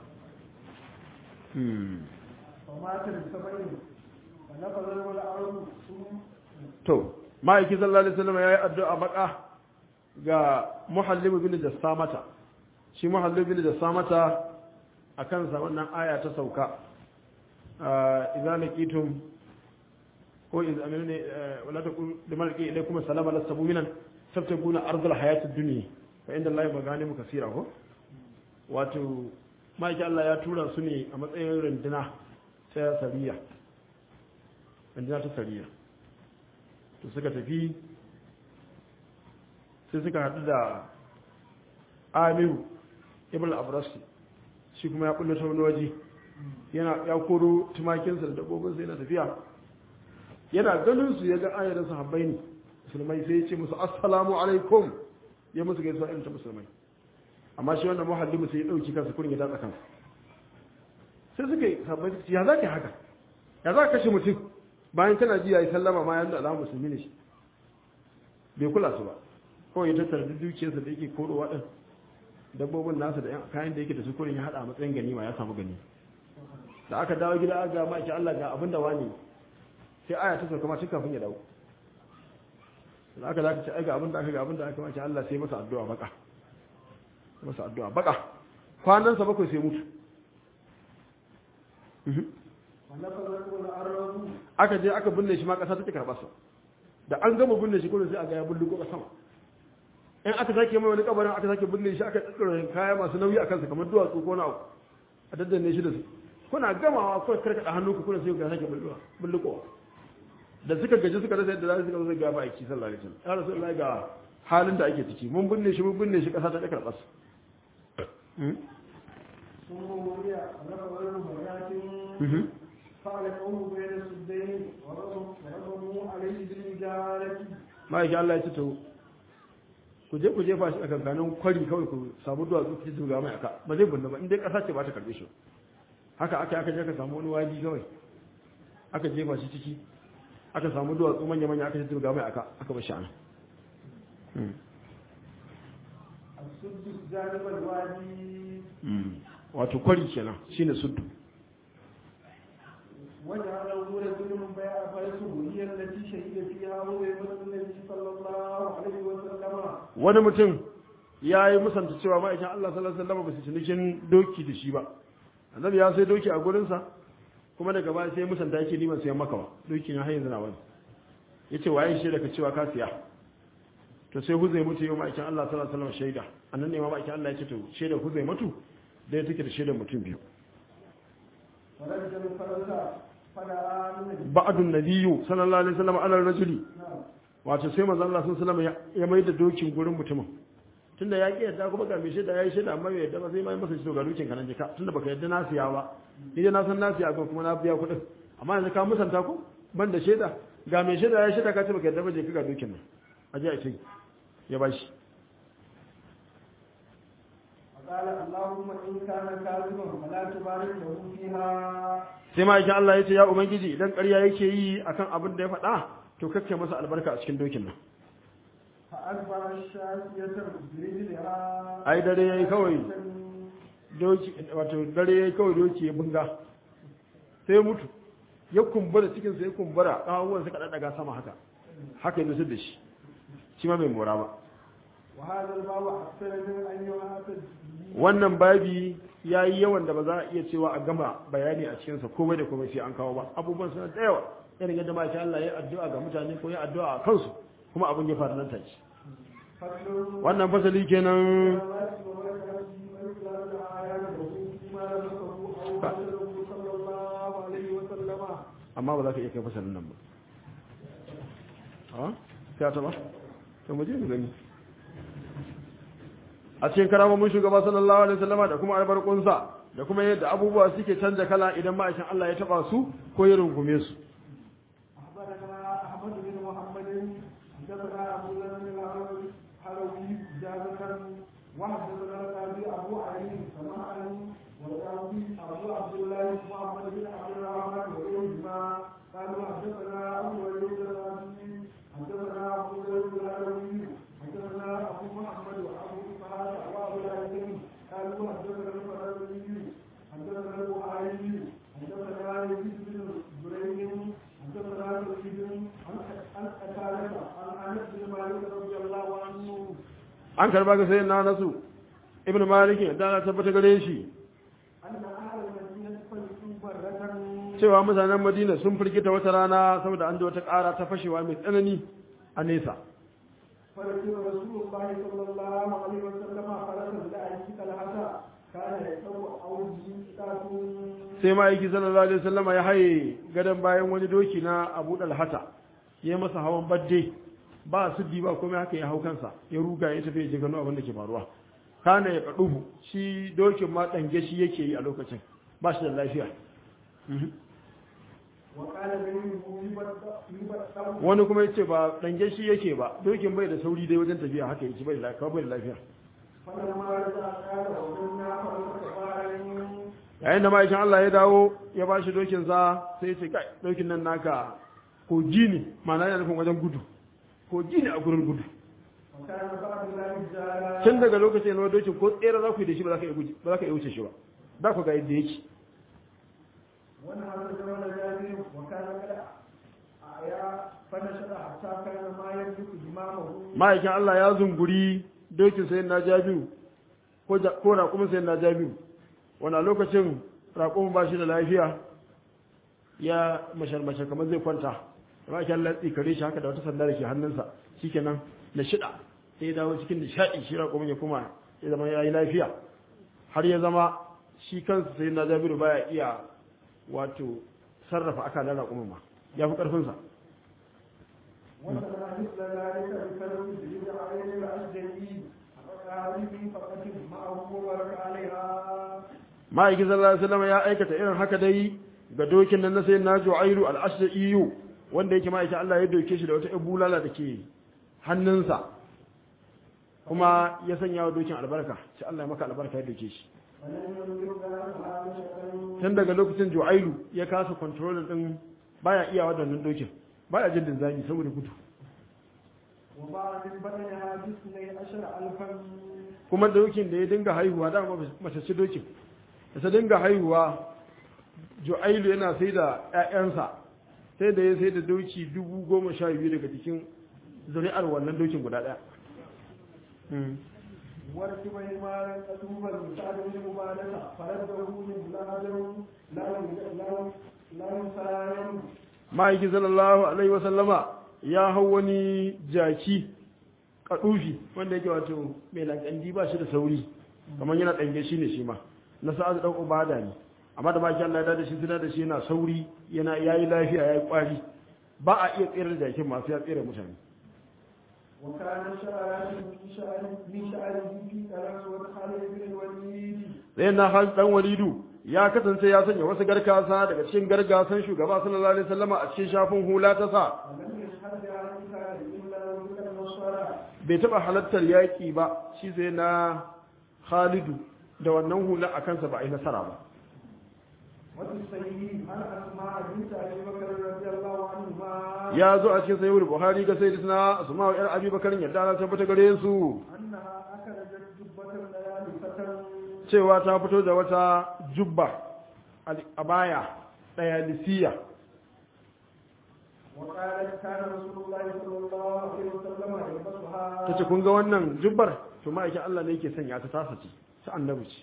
matar saba'in da na fazar wani auru sun to ma'aiki sallallahu alaihi wasallam ya yi addu'a baka ga muhallim bin da samata shi muhallim bin da samata a kansa wannan aya ta sauka إذا لقيتم هو إذا أمنوني ولا تقول لمن لقي إليكم السلام لست مؤمنا تبتغون أرض الحياة الدنيا فعند الله مغانم كثيرة هو wato ma'aiki Allah ya tura su ne a matsayin runduna ta sariya runduna ta sariya to suka tafi sai suka haɗu da amiru ibn al-abrasi shi kuma ya kulle ta wani waje yana ya koro tumakinsa da dabbobinsa yana tafiya yana ganin su ya ga ayarin sahabbai ne musulmai sai ya ce musu assalamu alaikum ya musu gaisuwa irin ta musulmai amma shi wannan muhallimu sai ya dauki kansa kurin ya datsa kansa sai suka yi sahabbai su ya zaka haka ya za ka kashe mutum bayan kana ji yayi sallama ma yanda alamu musulmi ne shi bai kula su ba kawai ya tattara dukiyarsa da yake korowa din dabbobin nasa da kayan da yake da su kurin ya hada a matsayin ganima ya samu ganima da aka dawo gida aka ga maki Allah ga abin da wani sai aya ta sauka ma tun kafin ya dawo da aka zaka ce ai ga abin da aka ga abin da aka maki Allah sai masa addu'a baka masa addu'a baka kwanan sa bakwai sai mutu aka je aka binne shi ma kasa take karba sa da an gama binne shi kullum sai aga ya bulluko sama in aka sake mai wani kabarin aka sake binne shi aka tsira kaya masu nauyi akan sa kamar duwatsu ko na abu a daddanne shi da su kuna gamawa kawai karkada hannunku kuna sai ga sake bulluwa bulluko da suka gaji suka rasa yadda za su ga ga ba aiki sallallahu alaihi wasallam ya rasulullahi ga halin da ake ciki mun binne shi mun binne shi kasa ta dakar bas ma yake Allah ya ce to ku je ku jefa shi a kankanin kwari kawai ku samu duwatsu ku ji ga mai aka ba zai bunna ba in dai kasa ce ba ta karbe shi haka aka aka je ka samu wani waji kawai aka jefa shi ciki aka samu duwatsu manya manya aka ji ga mai aka aka bar shi ana wato kwari kenan shine suddu وجعل رجل من بيع فرسه هي التي شهد فيها هو النبي صلى الله عليه وسلم wani mutum ya yi musanta cewa ma'aikin Allah sallallahu alaihi wasallam ba su cinikin doki da shi ba annabi ya sai doki a gurinsa kuma daga baya sai musanta yake liman sayan maka ba doki na har yanzu na wani yace waye shi daga cewa ka siya to sai huzai mutu yau ma'aikin Allah sallallahu alaihi wasallam shaida annan ne ma ma'aikin Allah ya ce to shaida huzai mutu da take da shaidar mutum biyu ba'adun nabiyyu sallallahu alaihi wasallam ala rajuli wato sai manzo Allah sallallahu alaihi wasallam ya mai da dokin gurin mutumin tunda ya ki yadda kuma ga mai shaida yayi shaida amma bai yadda ba sai mai masa shi ga dokin kanan jika tunda baka yadda na siya ba ni dai na san na siya kuma na biya kuɗin amma yanzu ka musanta ko ban da shaida ga mai shaida yayi shaida ka ce baka yadda ba je ka ga dokin nan aje a ce ya bashi قال اللهم إن كان كاذبا فلا تبارك له فيها sai ma yake Allah ya ce ya ubangiji idan ƙarya yake yi akan abin da ya faɗa to kake masa albarka a cikin dokin nan fa asbara shafiyatan birijliha ai dare yayi kawai doki wato dare yayi kawai doki ya bunga sai mutu ya kumbura cikin sa ya kumbura kawuwan suka daddaga sama haka haka ne su da shi shi ma bai mora ba wa hadha al-babu akthara min an yu'atad wannan babi ya yi yawan da ba za a iya cewa a gama bayani a cikinsa komai da komai sai an kawo ba abubuwan suna da yawa irin yadda ma Allah ya addu'a ga mutane ko ya addu'a a kansu kuma abin ya faru nan take wannan fasali kenan. amma ba za ka iya kai fasalin nan ba a sai ta ba to mu je mu gani a cikin karamomin shugaba sallallahu alaihi wasallama da kuma albarkunsa da kuma yadda abubuwa suke canja kala idan ma'aikin Allah ya taba su ko ya rungume su. وحدثنا القاضي ابو علي سماعا والقاضي ابو عبد الله محمد بن عبد الرحمن وابنهما قالوا حدثنا ابو وليد الرازي حدثنا ابو زيد العلوي حدثنا ابو محمد وابو اسحاق وابو الهيثم قالوا حدثنا الفرزي حدثنا البخاري حدثنا يزيد بن زريع حدثنا سعيد عن قتاده عن انس بن مالك رضي الله عنه. an karba ga sai na nasu ibn malik da na tabbata gare shi cewa mutanen madina sun firgita wata rana saboda an ji wata ƙara ta fashewa mai tsanani a nesa. sai ma'aiki sallallahu alaihi wasallama ya haye gadon bayan wani doki na abu dalhata ya masa hawan badde ba su di ba komai haka ya hau kansa ya ruga ya tafi ya gano abin da ke faruwa. kana ya kaduhu shi dokin ma dange shi yake yi a lokacin ba shi da lafiya. wani kuma yace ba dange shi yake ba dokin bai da sauri dai wajen tafiya haka yake bai da lafiya bai da lafiya. yayin da ma'aikin Allah ya dawo ya ba shi dokin sa sai ya ce kai dokin nan naka ko jini ma'ana yana nufin wajen gudu ko jini a gurin gudu. tun daga lokacin yana dokin ko tsere za ku yi da shi ba za ka iya wuce shi ba za ku ga yadda yake. ma'aikin Allah ya zunguri dokin sayin na jabiu ko raƙumin sayin na jabiu wani lokacin raƙumin ba shi da lafiya ya mashar-mashar kamar zai kwanta da ma'aikin Allah ya tsikare shi haka da wata sanda da ke hannunsa shi kenan na shida sai ya dawo cikin nishaɗi shi raƙumin ya kuma ya zama ya yi lafiya har ya zama shi kansa sayin na jabiu baya iya wato sarrafa akalar raƙumin ma ya fi ƙarfinsa. ma'aiki sallallahu alaihi wasallam ya aikata irin haka dai ga dokin nan na sai na ju'airu al-ashda'iyu wanda yake ma'aikin Allah ya doke shi da wata bulala da ke hannunsa kuma ya sanya wa dokin albarka shi Allah ya maka albarka ya doke shi. tun daga lokacin ju'ailu ya kasa kontrolin din baya iya wadannan dokin baya jin dinzami saboda gudu. kuma dokin da ya dinga haihuwa da mace ce dokin da ta dinga haihuwa ju'ailu yana sai da ƴaƴansa sai da ya sai da doki dubu goma sha biyu daga cikin zuri'ar wannan dokin guda ɗaya. وركب حمارا أتوبا سعد بن مباركة فرده من بلاد لا لا يسايم ما يجي صلى الله عليه وسلم ya hau wani jaki kadufi wanda yake wato mai lankandi ba shi da sauri kamar yana dange shi ne shi ma na sa'ad dan ubada ne amma da baki Allah ya dade shi tuna da shi yana sauri yana yayi lafiya yayi kwari ba a iya tsere da jakin masu ya tsere mutane. وكان شعرات من شعر من شعره في كلام وخالد بن الوليد sai na hal dan walidu ya kasance ya sanya wasu garkasa daga cikin gargasan shugaba sallallahu alaihi wasallam a cikin shafin hula ta sa bai taba halattar yaki ba shi sai na Khalidu da wannan hula a kansa ba a yi nasara ba. ya zo a cikin sayyid buhari ga sayyid suna asma'u yar abi bakar yadda na tabbata gare su cewa ta fito da wata jubba a baya daya lisiya ta ce kun ga wannan jubbar to ma'aikin Allah ne yake sanya ta tasa ce ta annabi ce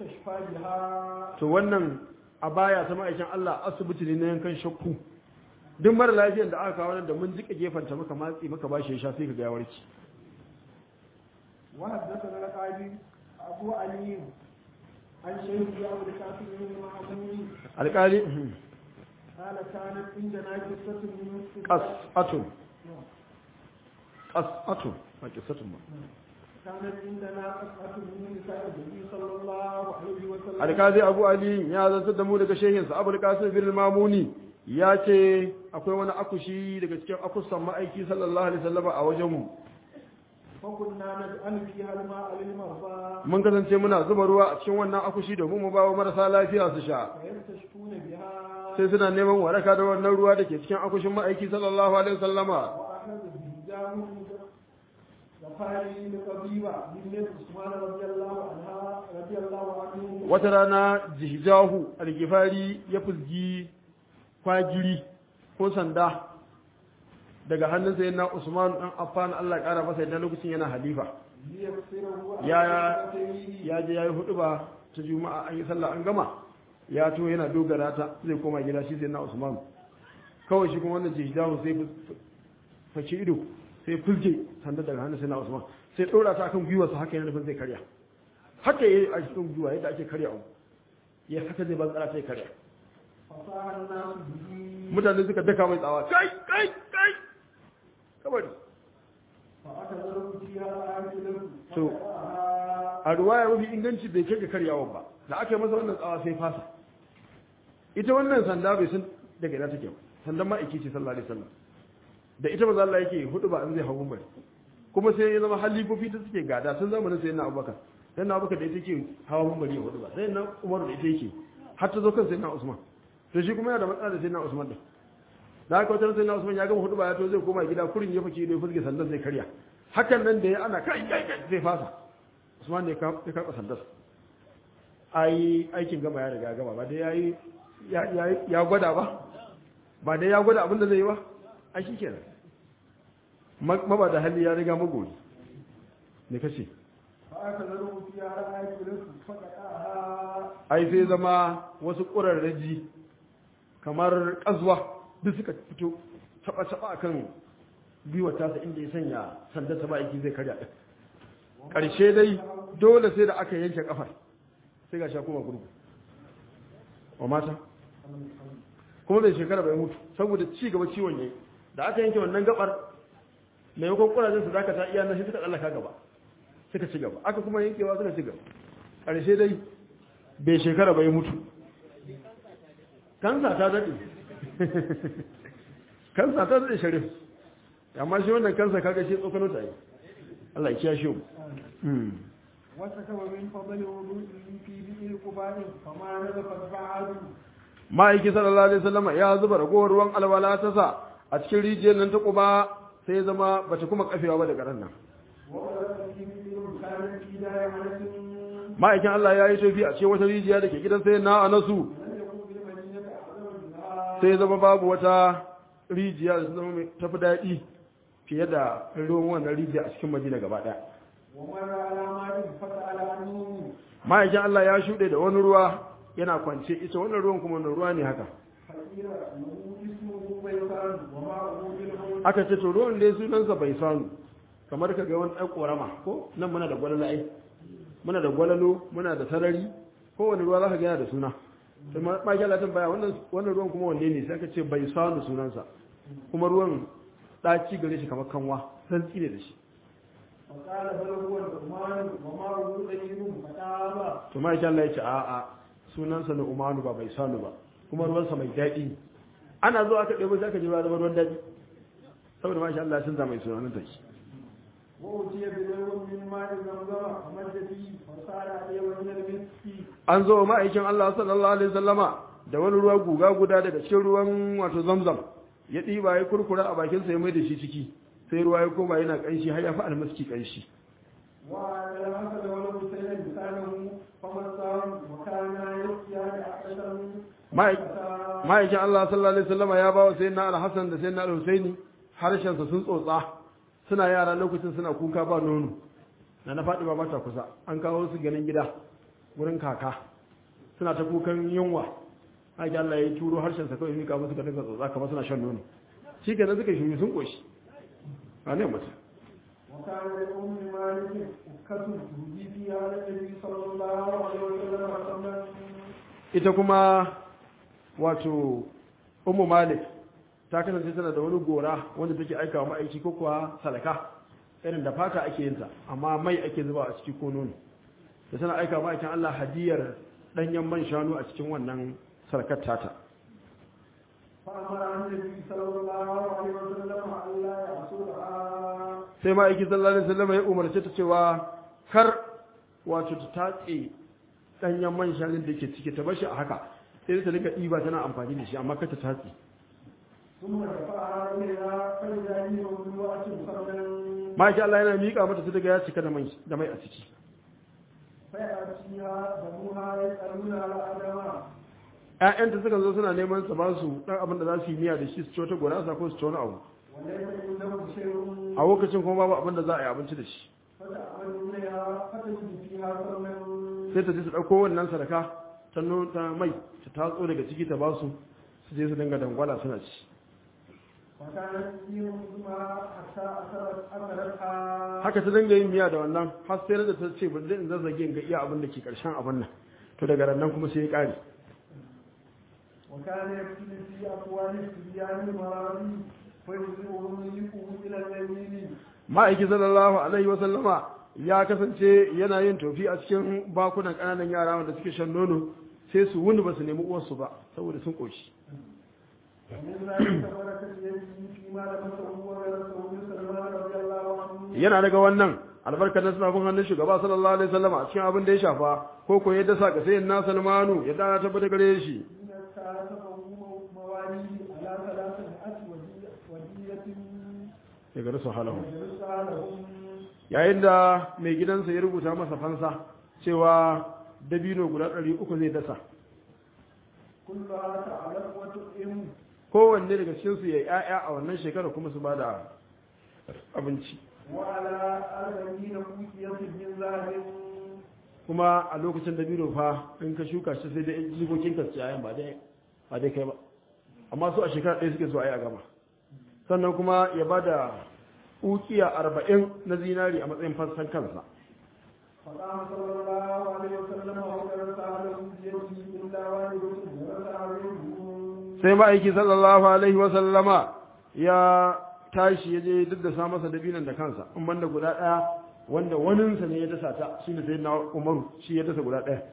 to wannan a baya ta ma'aikin Allah asibiti ne na yankan shakku duk mara lafiyar da aka kawo nan da mun jika gefanta muka matsi muka bashi ya sha sai ka ga ya warke وحدثنا القاضي أبو علي عن شيخ أبو القاسم بن محمود alƙali قال كانت عندنا قصة من qas'atun qas'atun ma qissatun ma كانت عندنا قصة من نساء النبي صلى الله عليه وسلم alƙali abu ali ya zantar da mu daga shehinsa abul qasim bin mamuni ya ce akwai wani akushi daga cikin akusan ma'aiki sallallahu alaihi wasallam a wajenmu فكنا نجعل فيها الماء للمرضى mun kasance muna zuba ruwa a cikin wannan akushi domin mu ba wa marasa lafiya su sha فيستشفون بها sai suna neman waraka da wannan ruwa da ke cikin akushin ma'aiki sallallahu alaihi wasallama وأخذ الزجاج وقال لقبيبة بنت عثمان رضي الله عنها رضي الله عنه wata rana jihjahu al-gifari ya fuzgi kwagiri ko sanda daga hannun sai na Usman dan Affan Allah ya kara masa idan lokacin yana halifa ليغفره ya على ya je yayi huduba ta juma'a an yi sallah an gama ya to yana dogara ta zai koma gida shi sai na Usman kawai shi kuma wannan jihjahu sai faki ido sai fulje sanda daga hannun sai na Usman sai dora ta akan gwiwarsa haka yana nufin zai karya haka yayi a cikin gwiwa yadda ake karya abu ya haka zai ban tsara sai karya فصاح الناس به mutane suka daka mai tsawa kai kai kai kabari فأخذوا فيها آكله To. فقرأها a ruwaya mafi inganci bai kai ga karyawan ba da aka yi masa wannan tsawa sai fasa ita wannan sanda bai san daga ina take ba sandan ma'aiki ce sallallahu alaihi wasallam da ita maza Allah yake hudu ba an zai hagu bari kuma sai ya zama halifofi ta suke gada tun zamanin sai na Abubakar sai na Abubakar da ita yake hawa bari ya hudu ba sai na Umar da ita yake har ta zo kan sai na Usman to shi kuma yana da matsala da sai na Usman din da haka wata sai na Usman ya gama hudu ba ya to zai koma gida kurin ya fake da ya fulge sandan zai karya hakan nan da ya ana kai kai kai zai fasa Usman ne ya karɓa sandar ai aikin gama ya riga gama ba dai yayi ya gwada ba ba dai ya gwada abin da zai yi ba ai shi kenan maba da hali ya riga magori ne kace فأخذوا فيها آكله فقرأها ai sai zama wasu ƙurarraji kamar ƙazuwa duk suka fito taba-taba akan gwiwa tasa inda ya sanya sandar ta ba'aiki zai karya ɗin ƙarshe dai dole sai da aka yanke ƙafar sai ga sha kuma gurgu wa mata kuma bai shekara bai mutu saboda ci gaba ciwon yayi da aka yanke wannan gabar maimakon ƙurajen su dakata iya nan sai suka tsallaka gaba suka ci gaba aka kuma yankewa suka ci gaba ƙarshe dai bai shekara bai mutu kansa ta daɗe kansa ta daɗe sharif amma shi wannan kansa kaga shi tsokano ta yi Allah ya kiyashe mu وسكب من فضل وضوئه في بئر قباء فما نزفت بعد ma'aiki sallallahu alaihi wasallam ya zuba ragowar ruwan alwala ta sa a cikin rijiyar nan ta kuba sai ya zama bata kuma kafewa ba daga ran nan وولد في بئر كانت في دار انس ma'aikin Allah ya yi tofi a cikin wata rijiya da ke gidan sai na anasu لم يكن بالمدينه اعظم منها sai ya zama babu wata rijiya da ta zama mai tafi daɗi fiye da ruwan wannan rijiya a cikin madina gaba ɗaya ومر على ماء فسأل عنه ma'aikin Allah ya shuɗe da wani ruwa yana kwance ita wannan ruwan kuma wannan ruwa ne haka فقيل له اسمه بيسان وماءه بالهول aka ce to ruwan dai sunansa bai sanu kamar ka ga wani ɗan ƙorama ko nan muna da gwalalo ai muna da gwalalo muna da sarari kowane ruwa za ka gaya da suna sai ma ma gyala baya wannan wannan ruwan kuma wanne ne sai aka ce bai sanu sunansa kuma ruwan ɗaci gare shi kamar kanwa santsi ne da shi فقال بل هو الرحمن وماءه طيب فتاب to ma Allah ya ce a'a sunansa na umanu ba bai sanu ba kuma ruwansa mai daɗi ana zuwa aka ɗebo sai aka ji ruwa zama ruwan daɗi saboda masha Allah sun zama mai sunanin ta shi وأتي بلون من ماء زمزم فمد فيه فصار عليه من المسك an zo ma'aikin Allah sallallahu alaihi wasallama da wani ruwa guga guda daga cikin ruwan wato zamzam ya ɗiba ya kurkura a bakin sa ya mai da shi ciki sai ruwa ya koma yana ƙanshi har ya fi almaski ƙanshi وعلى الحسن والحسين لسانه فمساه وكانا يحيان أحسن ma'aikin Allah sallallahu alaihi wasallama ya ba wa sayyidina al-Hasan da sayyidina al-Husaini harshen sa sun tsotsa suna yara lokacin suna kuka ba nono na na faɗi ba mata kusa an kawo su ganin gida wurin kaka suna ta kukan yunwa haka Allah ya turo harshen sa kawai mika musu ka dinga tsotsa kamar suna shan nono shi kenan suka shi sun koshi a ne mata وكان لأم مالك أكة تهدي فيها النبي صلى الله عليه وسلم. ita kuma wato ummu malik ta kasance tana da wani gora wanda take aika wa ma'aiki ko kuwa salaka irin da fata ake yin ta amma mai ake zuba a ciki ko nono da tana aika wa ma'aikin Allah hadiyar danyen man shanu a cikin wannan salakar tata sai ma'aiki sallallahu alaihi wasallam ya umarce ta cewa kar wato ta tatse danyen man shanun da ke ciki ta bashi a haka sai ta rika ɗiba tana amfani da shi amma kar ta tatse ma'aiki Allah yana miƙa mata su daga ya cika da mai a ciki ‘ya'yanta suka zo suna neman su ba su ɗan abin da za su yi miya da shi su ci wata gurasa ko su ci wani abu a lokacin kuma babu abin da za a yi abinci da shi sai ta je su ɗauko wannan sadaka ta mai ta tatso daga ciki ta ba su su je su dinga dangwala suna ci haka ta dinga yin miya da wannan har sai da ta ce ba zai in zazzage in ga iya abin da ke karshen abin nan to daga nan kuma sai ya kare وكان يكتب في أقوال الصبيان المراري فيجزئهم يقوم إلى اليمين ما أيكي صلى الله عليه وسلم ya kasance yana yin tofi a cikin bakunan ƙananan yara wanda suke shan nono sai su wuni ba su nemi uwarsu ba saboda sun ƙoshi yana daga wannan albarkar na sunafin hannun shugaba sallallahu alaihi wasallam a cikin abin da ya shafa ko ko ya dasa ga sayin na salmanu ya dana tabbata gare shi ya gari su halahu yayin da mai gidansa ya rubuta masa fansa cewa dabino guda ɗari uku zai dasa kowanne daga cikinsu ya yi ‘ya'ya a wannan shekara kuma su ba da abinci kuma a lokacin dabino fa in ka shuka shi sai da jikokin ka ci ayan ba dai kai ba amma su a shekara ɗaya suke so a yi a gama sannan kuma ya ba da ukiya arba'in na zinari a matsayin fassan kansa sai ma'aiki sallallahu alaihi wasallama ya tashi ya je duk da sa masa dabinan da kansa in banda guda ɗaya wanda waninsa ne ya dasa ta shi ne sai na umaru shi ya dasa guda ɗaya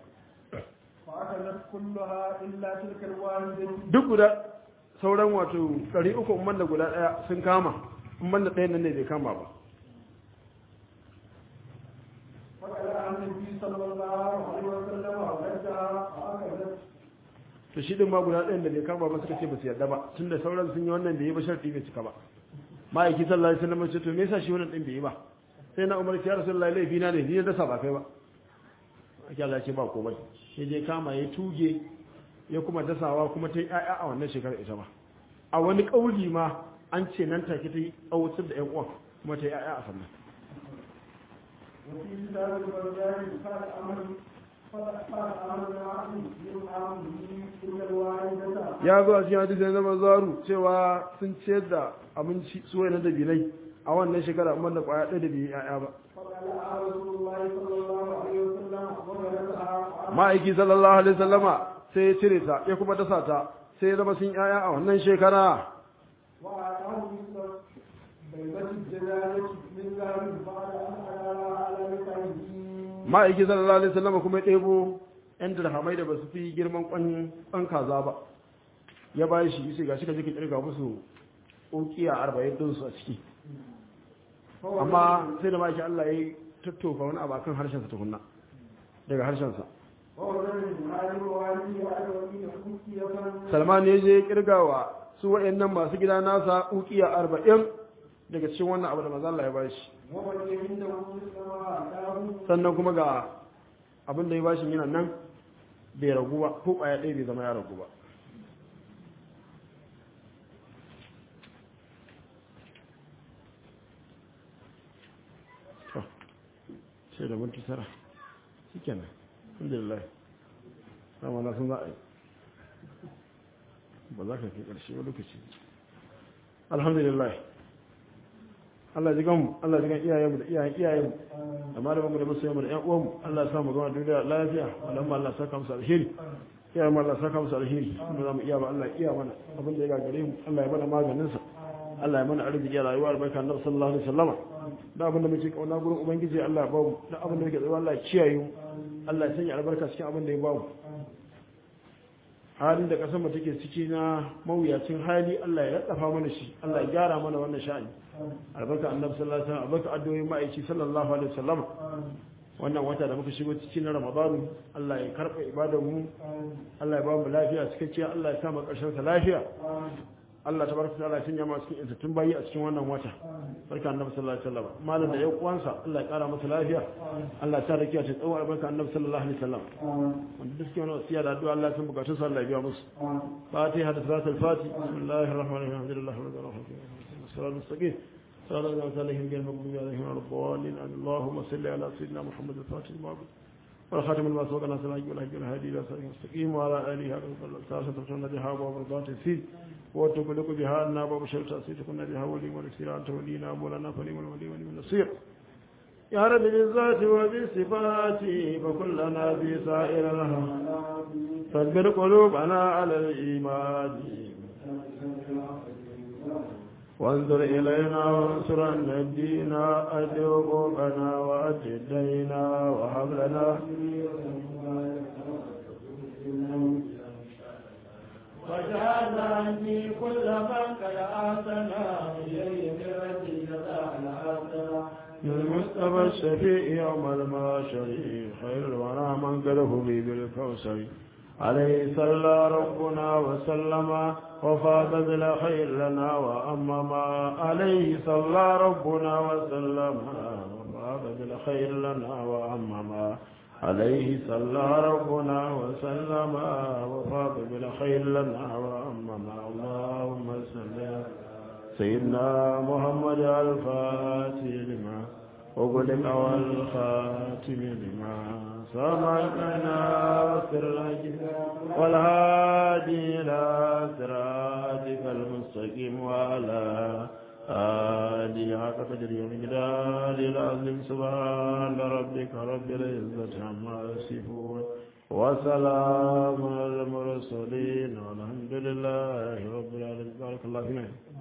duk guda sauran wato ɗari uku in banda guda ɗaya sun kama in banda ɗayan nan ne bai kama ba to shi din ma guda ɗayan da bai kama ba suka ce ba su yarda ba tun da sauran sun yi wannan bai yi ba sharti bai cika ba ma'aiki sallallahu alaihi wasallam ce to me yasa shi wannan din bai yi ba sai na umar ya rasulullahi laifi na ne ni da dasa ba kai ba ake Allah ce ba komai sai je kama ya tuge ya kuma dasawa kuma ta yi ƴaƴa a wannan shekarar ita ba a wani kauli ma an ce nan take ta yi tsawatar da ƴan uwan kuma ta yi ƴaƴa a sannan ya zo a cikin hadisi na zama zaru cewa sun ciyar da abinci su wani da bilai a wannan shekara amma da kwaya ɗaya da biyu ya'ya ba ma'aiki sallallahu alaihi sallama sai ya cire ta ya kuma dasa ta sai ya zama sun ya'ya a wannan shekara ma'aiki sallallahu alaihi sallama kuma ya ɗebo yan dirhamai da ba su fi girman kwan kaza ba ya bayi shi sai gashi ka je ka kirga musu ukiya arba'in din su a ciki amma sai da maki Allah ya tattofa wani abu akan harshen sa tukunna daga harshen sa Salman ya je kirgawa su wayannan masu gida nasa ukiya arba'in daga cikin wannan abu da manzo Allah ya bashi sannan kuma ga abin da ya bashi yana nan bai ragu ba ko kwaya ɗaya bai zama ya ragu ba sai da minti tara shi kenan alhamdulillah sama na sun za a yi ba za ka kai ƙarshe ba lokaci alhamdulillah Allah ji ganmu Allah ji gan iyayenmu da iyayen iyayenmu da malamanmu da masoyanmu da ƴan uwanmu Allah ya samu gama duniya lafiya walamma Allah ya saka musu alheri iyayen mu Allah ya saka musu alheri kuma za mu iya ba Allah ya iya mana abin da ya gagare mu Allah ya mana maganin sa Allah ya mana arziki a rayuwa albarka annabi sallallahu alaihi wasallama da abin da muke kauna gurin ubangiji Allah ya ba mu da abin da muke tsaya Allah ya kiyaye mu Allah ya sanya albarka cikin abin da ya ba mu halin da kasar mu take ciki na mawuyacin hali Allah ya raddafa mana shi Allah ya gyara mana wannan sha'ani albarka annabi sallallahu alaihi wasallam albarka addu'o'in ma'aiki sallallahu alaihi wasallam wannan wata da muka shigo cikin na Ramadan Allah ya karba ibadar mu Allah ya ba mu lafiya cikakkiya Allah ya sa mu karshen sa lafiya Allah tabaraka ta'ala ya sanya mu cikin intattun bayi a cikin wannan wata barka annabi sallallahu alaihi wasallam malam da yau uwansa Allah ya kara masa lafiya Allah ya sa rakiya ta tsawo albarka annabi sallallahu alaihi wasallam wanda duk wani wasiya da addu'a Allah ya san bukatun sa Allah ya biya musu fatiha da salatul fatiha bismillahir rahmanir rahim alhamdulillahi rabbil alamin sallallahu mustaqim sallallahu alaihi wasallam gel magdubi alaihim waladdallin allahumma salli ala sayyidina muhammad al-fatih al-mabud والخاتم لما سبق ناصر الحق والهدي والهادي الى صراط المستقيم وعلى اله وصحبه وسلم بها وبركاته فيه وتغلق بها النار وبشر تاسيس كنا بها ولي ولسير انت ولينا مولانا فليم الولي ولي النصير يا رب بالذات وبالصفات فكلنا في سائر لها فاجبر قلوبنا على الايمان وانظر إلينا وانصر أن الدين أد حقوقنا وأد دينا وهب لنا وجعلنا عني كل من قد آتنا إليه برد جزاء الحسنة للمصطفى الشفيع يوم المعشر خير الورى من قده بي بالكوثر عليه صلى ربنا وسلم وفاض بالخير لنا وأمما عليه صلى ربنا وسلم وفاض بالخير لنا وأمما عليه صلى ربنا وسلم وفاض بالخير لنا وأمما اللهم صل على سيدنا محمد الفاتح لما وقلق والخاتم لما سمعنا وسرج والهادي إلى صراطك المستقيم وعلى آله حق قدره ومقداره العظيم سبحان ربك رب العزة عما يصفون وسلام على المرسلين والحمد لله رب العالمين بارك الله فينا.